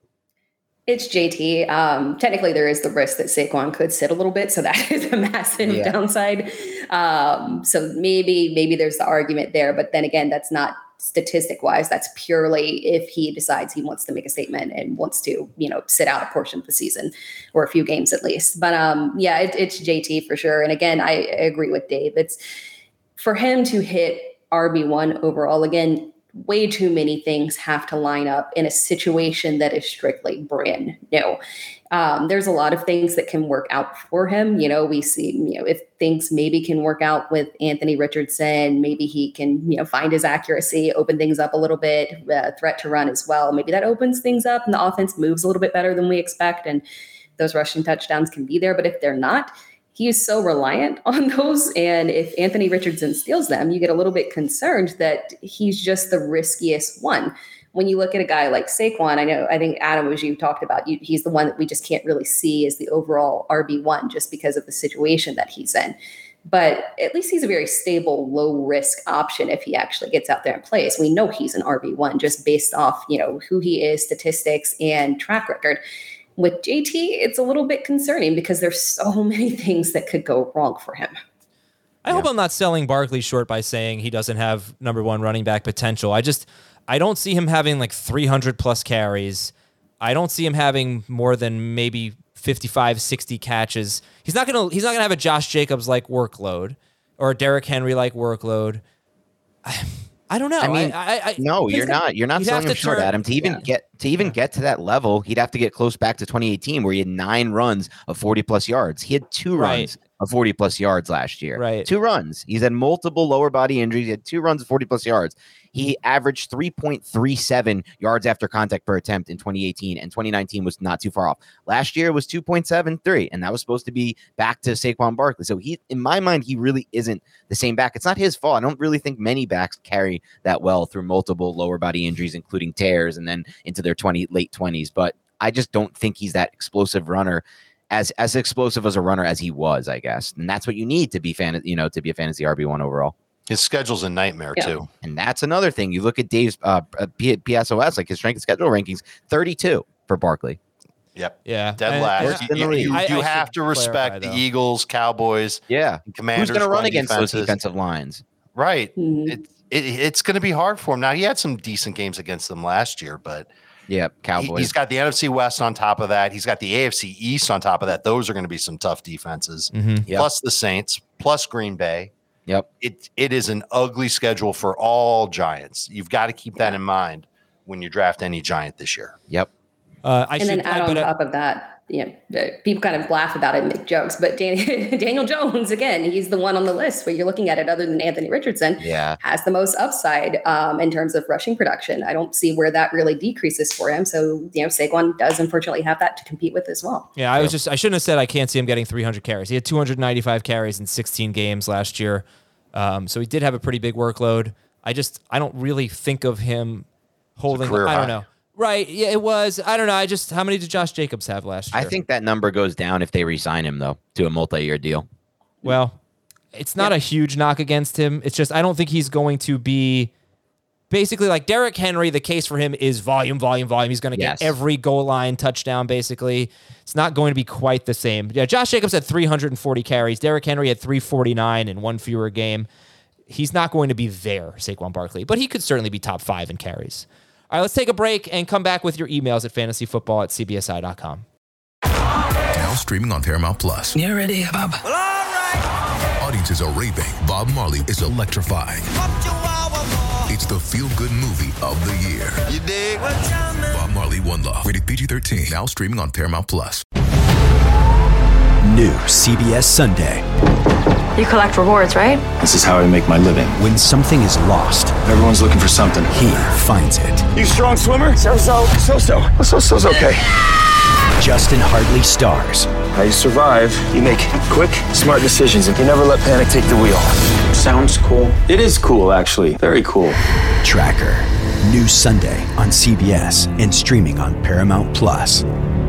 It's JT. Technically, there is the risk that Saquon could sit a little bit, so that is a massive downside. So maybe there's the argument there, but then again, that's not statistic-wise. That's purely if he decides he wants to make a statement and wants to, sit out a portion of the season or a few games at least. But it's JT for sure. And again, I agree with Dave. It's for him to hit RB1 overall again. Way too many things have to line up in a situation that is strictly brand new. There's a lot of things that can work out for him. We see, if things maybe can work out with Anthony Richardson, maybe he can, find his accuracy, open things up a little bit, threat to run as well. Maybe that opens things up and the offense moves a little bit better than we expect. And those rushing touchdowns can be there. But if they're not, he is so reliant on those. And if Anthony Richardson steals them, you get a little bit concerned that he's just the riskiest one. When you look at a guy like Saquon, I think Adam, as you talked about, he's the one that we just can't really see as the overall RB1 just because of the situation that he's in. But at least he's a very stable, low risk option if he actually gets out there and plays. We know he's an RB1 just based off, who he is, statistics, and track record. With JT, it's a little bit concerning because there's so many things that could go wrong for him. I hope I'm not selling Barkley short by saying he doesn't have number 1 running back potential. I don't see him having like 300 plus carries. I don't see him having more than maybe 55, 60 catches. He's not gonna have a Josh Jacobs like workload or a Derrick Henry like workload. I don't know. I mean, no, you're not. You're not selling him short, Adam. To even get to that level, he'd have to get close back to 2018, where he had 9 runs of 40 plus yards. He had 2 runs of 40 plus yards last year. Right. 2 runs. He's had multiple lower body injuries. He had 2 runs of 40 plus yards. He averaged 3.37 yards after contact per attempt in 2018, and 2019 was not too far off. Last year was 2.73, and that was supposed to be back to Saquon Barkley. So in my mind, he really isn't the same back. It's not his fault. I don't really think many backs carry that well through multiple lower body injuries, including tears, and then into their late 20s. But I just don't think he's that explosive runner, as explosive as a runner as he was, I guess. And that's what you need to be to be a fantasy RB1 overall. His schedule's a nightmare too. And that's another thing. You look at Dave's PSOS, like his strength and schedule rankings, 32 for Barkley. Yep. Yeah. Dead last. You have to respect the Eagles, Cowboys, and Commanders. Who's going to run against those defensive lines? Right. Mm-hmm. It's going to be hard for him. Now, he had some decent games against them last year, but Cowboys. He's got the NFC West on top of that. He's got the AFC East on top of that. Those are going to be some tough defenses. Mm-hmm. Plus the Saints, plus Green Bay. Yep. It is an ugly schedule for all Giants. You've got to keep that in mind when you draft any Giant this year. Yep. Then add on top of that, people kind of laugh about it and make jokes, but Daniel Jones, again, he's the one on the list where you're looking at it other than Anthony Richardson, has the most upside in terms of rushing production. I don't see where that really decreases for him. So, Saquon does unfortunately have that to compete with as well. Yeah, I shouldn't have said I can't see him getting 300 carries. He had 295 carries in 16 games last year. So he did have a pretty big workload. I don't really think of him holding, I don't know. Right. Yeah, it was. I don't know. How many did Josh Jacobs have last year? I think that number goes down if they re-sign him, though, to a multi-year deal. Well, it's not a huge knock against him. It's just I don't think he's going to be basically like Derrick Henry. The case for him is volume. He's going to get every goal line touchdown, basically. It's not going to be quite the same. Yeah, Josh Jacobs had 340 carries. Derrick Henry had 349 in one fewer game. he's not going to be there, Saquon Barkley, but he could certainly be top 5 in carries. All right, let's take a break and come back with your emails at fantasyfootball@cbsi.com. Now streaming on Paramount Plus. You ready, Bob? Well, all right. Audiences are raving. Bob Marley is electrifying. It's the feel-good movie of the year. You dig? Bob Marley, One Love. Rated PG-13. Now streaming on Paramount Plus. New CBS Sunday. You collect rewards, right? This is how I make my living. When something is lost, everyone's looking for something. He finds it. You strong swimmer? So-so. So-so's okay. Justin Hartley stars. How you survive, you make quick, smart decisions, and you never let panic take the wheel. Sounds cool. It is cool, actually. Very cool. Tracker. New Sunday on CBS and streaming on Paramount Plus.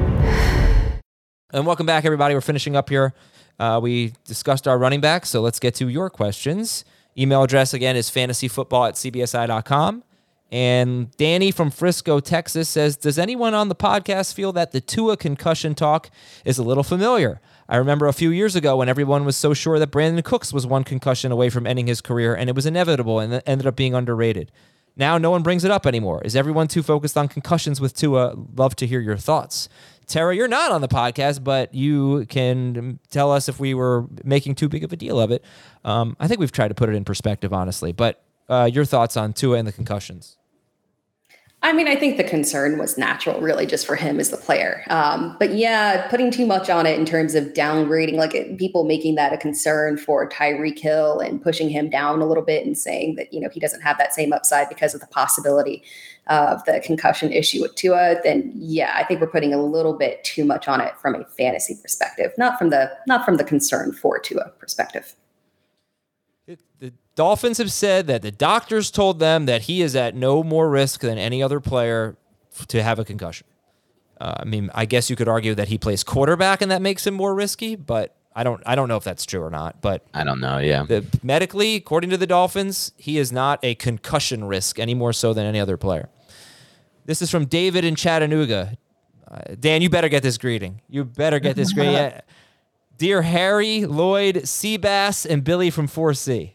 And welcome back, everybody. We're finishing up here. We discussed our running backs, so let's get to your questions. Email address, again, is fantasyfootball@cbsi.com. And Danny from Frisco, Texas says, does anyone on the podcast feel that the Tua concussion talk is a little familiar? I remember a few years ago when everyone was so sure that Brandon Cooks was one concussion away from ending his career, and it was inevitable and ended up being underrated. Now no one brings it up anymore. Is everyone too focused on concussions with Tua? Love to hear your thoughts. Tara, you're not on the podcast, but you can tell us if we were making too big of a deal of it. I think we've tried to put it in perspective, honestly. But your thoughts on Tua and the concussions? I mean, I think the concern was natural, really, just for him as the player. But yeah, putting too much on it in terms of downgrading, like people making that a concern for Tyreek Hill and pushing him down a little bit and saying that, you know, he doesn't have that same upside because of the possibility of the concussion issue with Tua, then yeah, I think we're putting a little bit too much on it from a fantasy perspective, not from the concern for Tua perspective. The Dolphins have said that the doctors told them that he is at no more risk than any other player to have a concussion. I mean, I guess you could argue that he plays quarterback and that makes him more risky, but I don't know if that's true or not. But I don't know. Yeah, medically, according to the Dolphins, he is not a concussion risk any more so than any other player. This is from David in Chattanooga. Dan, you better get this greeting. You better get this greeting. Yeah. Dear Harry, Lloyd, Seabass, and Billy from 4C.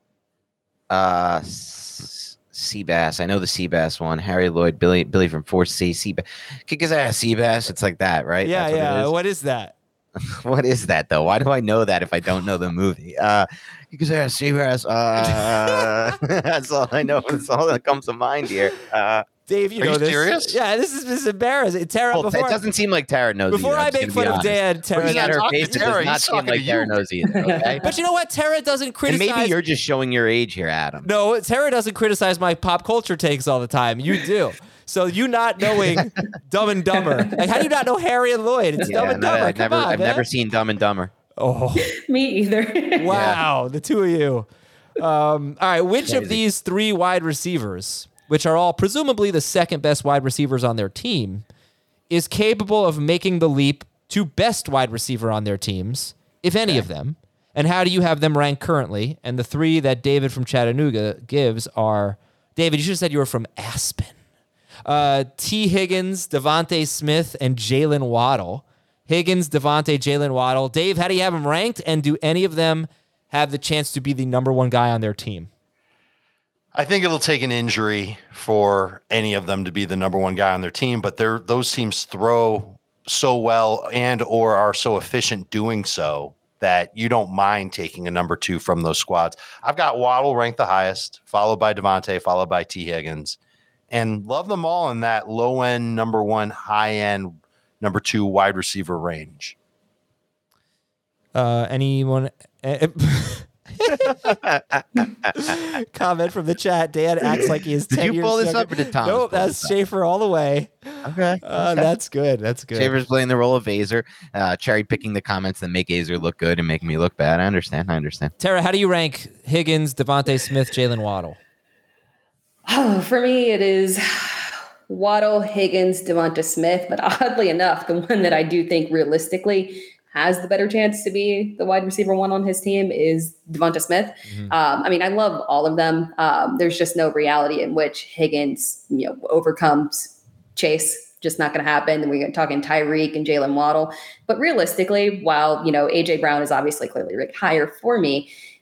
Seabass. I know the Seabass one. Harry, Lloyd, Billy from 4C. Seabass. Kick his ass, Seabass. It's like that, right? Yeah, yeah. What is that? What is that, though? Why do I know that if I don't know the movie? Kick his ass, Seabass. That's all I know. That's all that comes to mind here. Dave, you Are know you this. serious? Yeah, this is embarrassing. Tara, Well, it doesn't seem like Tara knows before either. I make fun of Dan, Tara, Looking at her face, it does not seem like Tara knows either. Okay? But you know what? Tara doesn't criticize. And maybe you're just showing your age here, Adam. No, Tara doesn't criticize my pop culture takes all the time. You do. So you not knowing Dumb and Dumber. Like, how do you not know Harry and Lloyd? It's Dumb and Dumber. I've never seen Dumb and Dumber. Oh, me either. Wow, the two of you. All right, which of these three wide receivers, which are all presumably the second best wide receivers on their team, is capable of making the leap to best wide receiver on their teams, if any of them? And how do you have them ranked currently? And the three that David from Chattanooga gives are, David, you should have said you were from Aspen. T. Higgins, Devontae Smith, and Jalen Waddle. Higgins, Devontae, Jalen Waddle. Dave, how do you have them ranked? And do any of them have the chance to be the number one guy on their team? I think it'll take an injury for any of them to be the number one guy on their team, but those teams throw so well and or are so efficient doing so that you don't mind taking a number two from those squads. I've got Waddle ranked the highest, followed by Devontae, followed by T. Higgins, and love them all in that low-end number one, high-end number two wide receiver range. Anyone... Comment from the chat. Dan acts like he is 10 years. Did you pull this younger. up or did Tom? Nope, that's Schaefer all the way. Okay. That's good. That's good. Schaefer's playing the role of Azer, cherry picking the comments that make Azer look good and make me look bad. I understand. Tara, how do you rank Higgins, Devontae Smith, Jalen Waddle? Oh, for me, it is Waddle, Higgins, Devonta Smith. But oddly enough, the one that I do think realistically has the better chance to be the wide receiver one on his team is Devonta Smith. Mm-hmm. I mean, I love all of them. There's just no reality in which Higgins, overcomes Chase. Just not going to happen. And we're talking Tyreek and Jalen Waddle. But realistically, while, AJ Brown is obviously clearly ranked higher for me,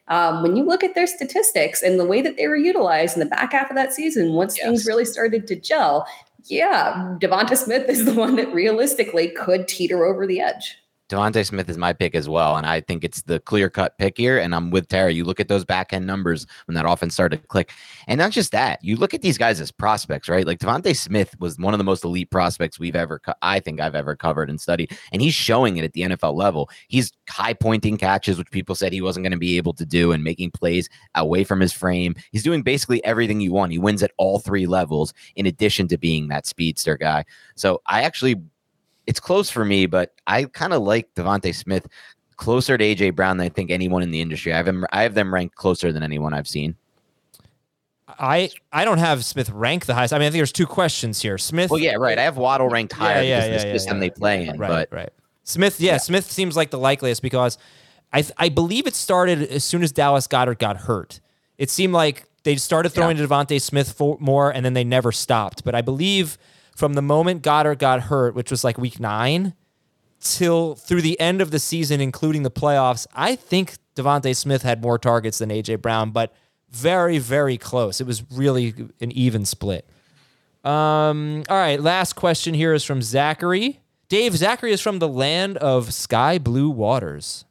when you look at their statistics and the way that they were utilized in the back half of that season, once things really started to gel, Devonta Smith is the one that realistically could teeter over the edge. Devonta Smith is my pick as well, and I think it's the clear-cut pick here, and I'm with Tara. You look at those back-end numbers when that offense started to click, and not just that. You look at these guys as prospects, right? Like Devonta Smith was one of the most elite prospects I think I've ever covered and studied, and he's showing it at the NFL level. He's high-pointing catches, which people said he wasn't going to be able to do, and making plays away from his frame. He's doing basically everything you want. He wins at all three levels, in addition to being that speedster guy. So it's close for me, but I kind of like Devonta Smith closer to AJ Brown than I think anyone in the industry. I have them ranked closer than anyone I've seen. I don't have Smith ranked the highest. I mean, I think there's two questions here. Smith. Well, yeah, right. I have Waddle ranked higher because of the system they play in. Right. Smith, Smith seems like the likeliest because I believe it started as soon as Dallas Goedert got hurt. It seemed like they started throwing to Devonta Smith more, and then they never stopped. But I believe from the moment Goddard got hurt, which was like week 9, till through the end of the season, including the playoffs, I think Devonta Smith had more targets than A.J. Brown, but very, very close. It was really an even split. All right, last question here is from Zachary. Dave, Zachary is from the land of sky blue waters.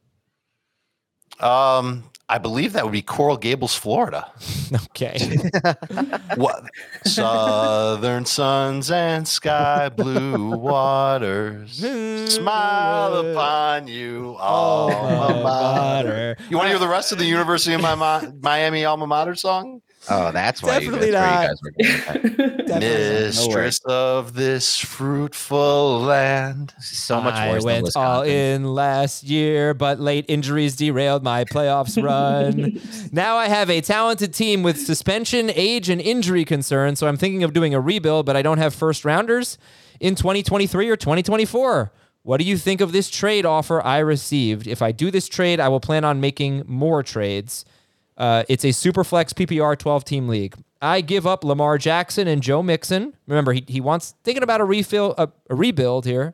I believe that would be Coral Gables, Florida. Okay. What? Southern suns and sky blue waters smile upon you, alma mater. You want to hear the rest of the University of Miami alma mater song? Oh, that's why Definitely not. Mistress of this fruitful land. So much I worse than went Wisconsin. all in last year, but late injuries derailed my playoffs run. Now I have a talented team with suspension, age, and injury concerns, so I'm thinking of doing a rebuild, but I don't have first rounders in 2023 or 2024. What do you think of this trade offer I received? If I do this trade, I will plan on making more trades. It's a Superflex PPR 12-team league. I give up Lamar Jackson and Joe Mixon. Remember, he wants thinking about a rebuild here,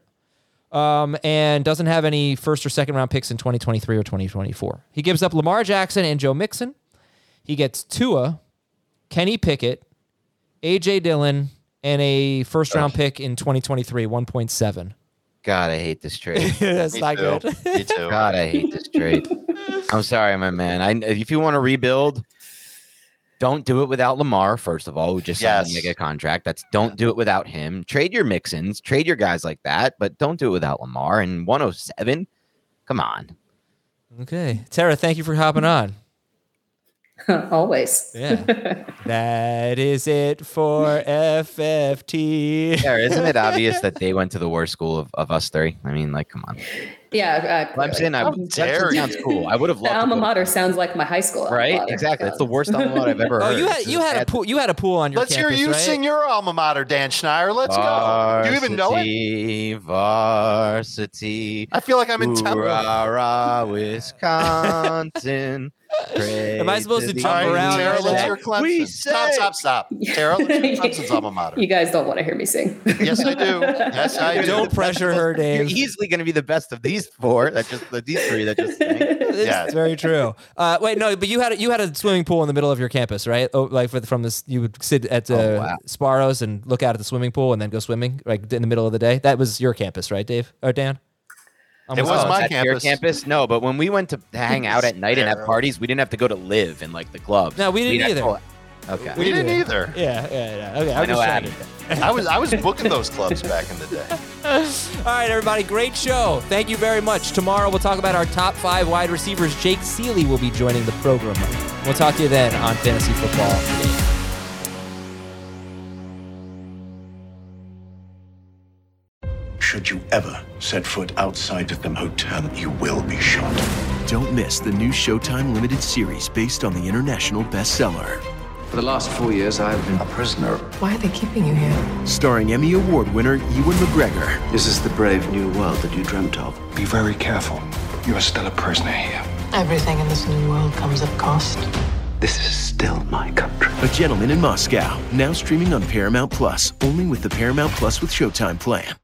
and doesn't have any first or second round picks in 2023 or 2024. He gives up Lamar Jackson and Joe Mixon. He gets Tua, Kenny Pickett, AJ Dillon, and a first round pick in 2023, 1.7. God, I hate this trade. That's not good. Me too. God, I hate this trade. I'm sorry, my man. If you want to rebuild, don't do it without Lamar, first of all, who just signed a mega contract. Don't do it without him. Trade your Mixons, trade your guys like that, but don't do it without Lamar. And 107, come on. Okay. Tara, thank you for hopping on. Always. Yeah. That is it for FFT. Yeah, isn't it obvious that they went to the worst school of us three? I mean, like, come on. Yeah. Clemson sounds cool. I would have loved the alma mater sounds like my high school. Right? Exactly. It's the worst alma mater I've ever heard. You had a pool on your campus, campus, hear you right? sing your alma mater, Dan Schneider. Let's go. Do you even know it? Varsity. I feel like I'm in Temple. Wisconsin. Am I supposed to jump around? Tara, let's hear Clemson. Stop. Tara, let's hear Clemson's alma mater. You guys don't want to hear me sing. Yes, I do. Yes, I do. Don't pressure her, Dave. You're easily going to be the best of these four. These three that just sang. It's very true. Wait, no, but you had a swimming pool in the middle of your campus, right? Oh, like from this, you would sit at Sparrows and look out at the swimming pool and then go swimming, like in the middle of the day. That was your campus, right, Dave or Dan? It was my campus. Your campus? No, but when we went to hang out at night and at parties, we didn't have to go to live in like the clubs. No, we didn't either. Okay. We didn't either. Yeah. Okay, I know Adam. I was booking those clubs back in the day. All right, everybody, great show. Thank you very much. Tomorrow we'll talk about our top 5 wide receivers. Jake Seeley will be joining the program. We'll talk to you then on Fantasy Football Today. Should you ever set foot outside of the hotel, you will be shot. Don't miss the new Showtime limited series based on the international bestseller. For the last 4 years, I've been a prisoner. Why are they keeping you here? Starring Emmy Award winner Ewan McGregor. This is the brave new world that you dreamt of. Be very careful. You are still a prisoner here. Everything in this new world comes at cost. This is still my country. A Gentleman in Moscow, now streaming on Paramount Plus, only with the Paramount Plus with Showtime plan.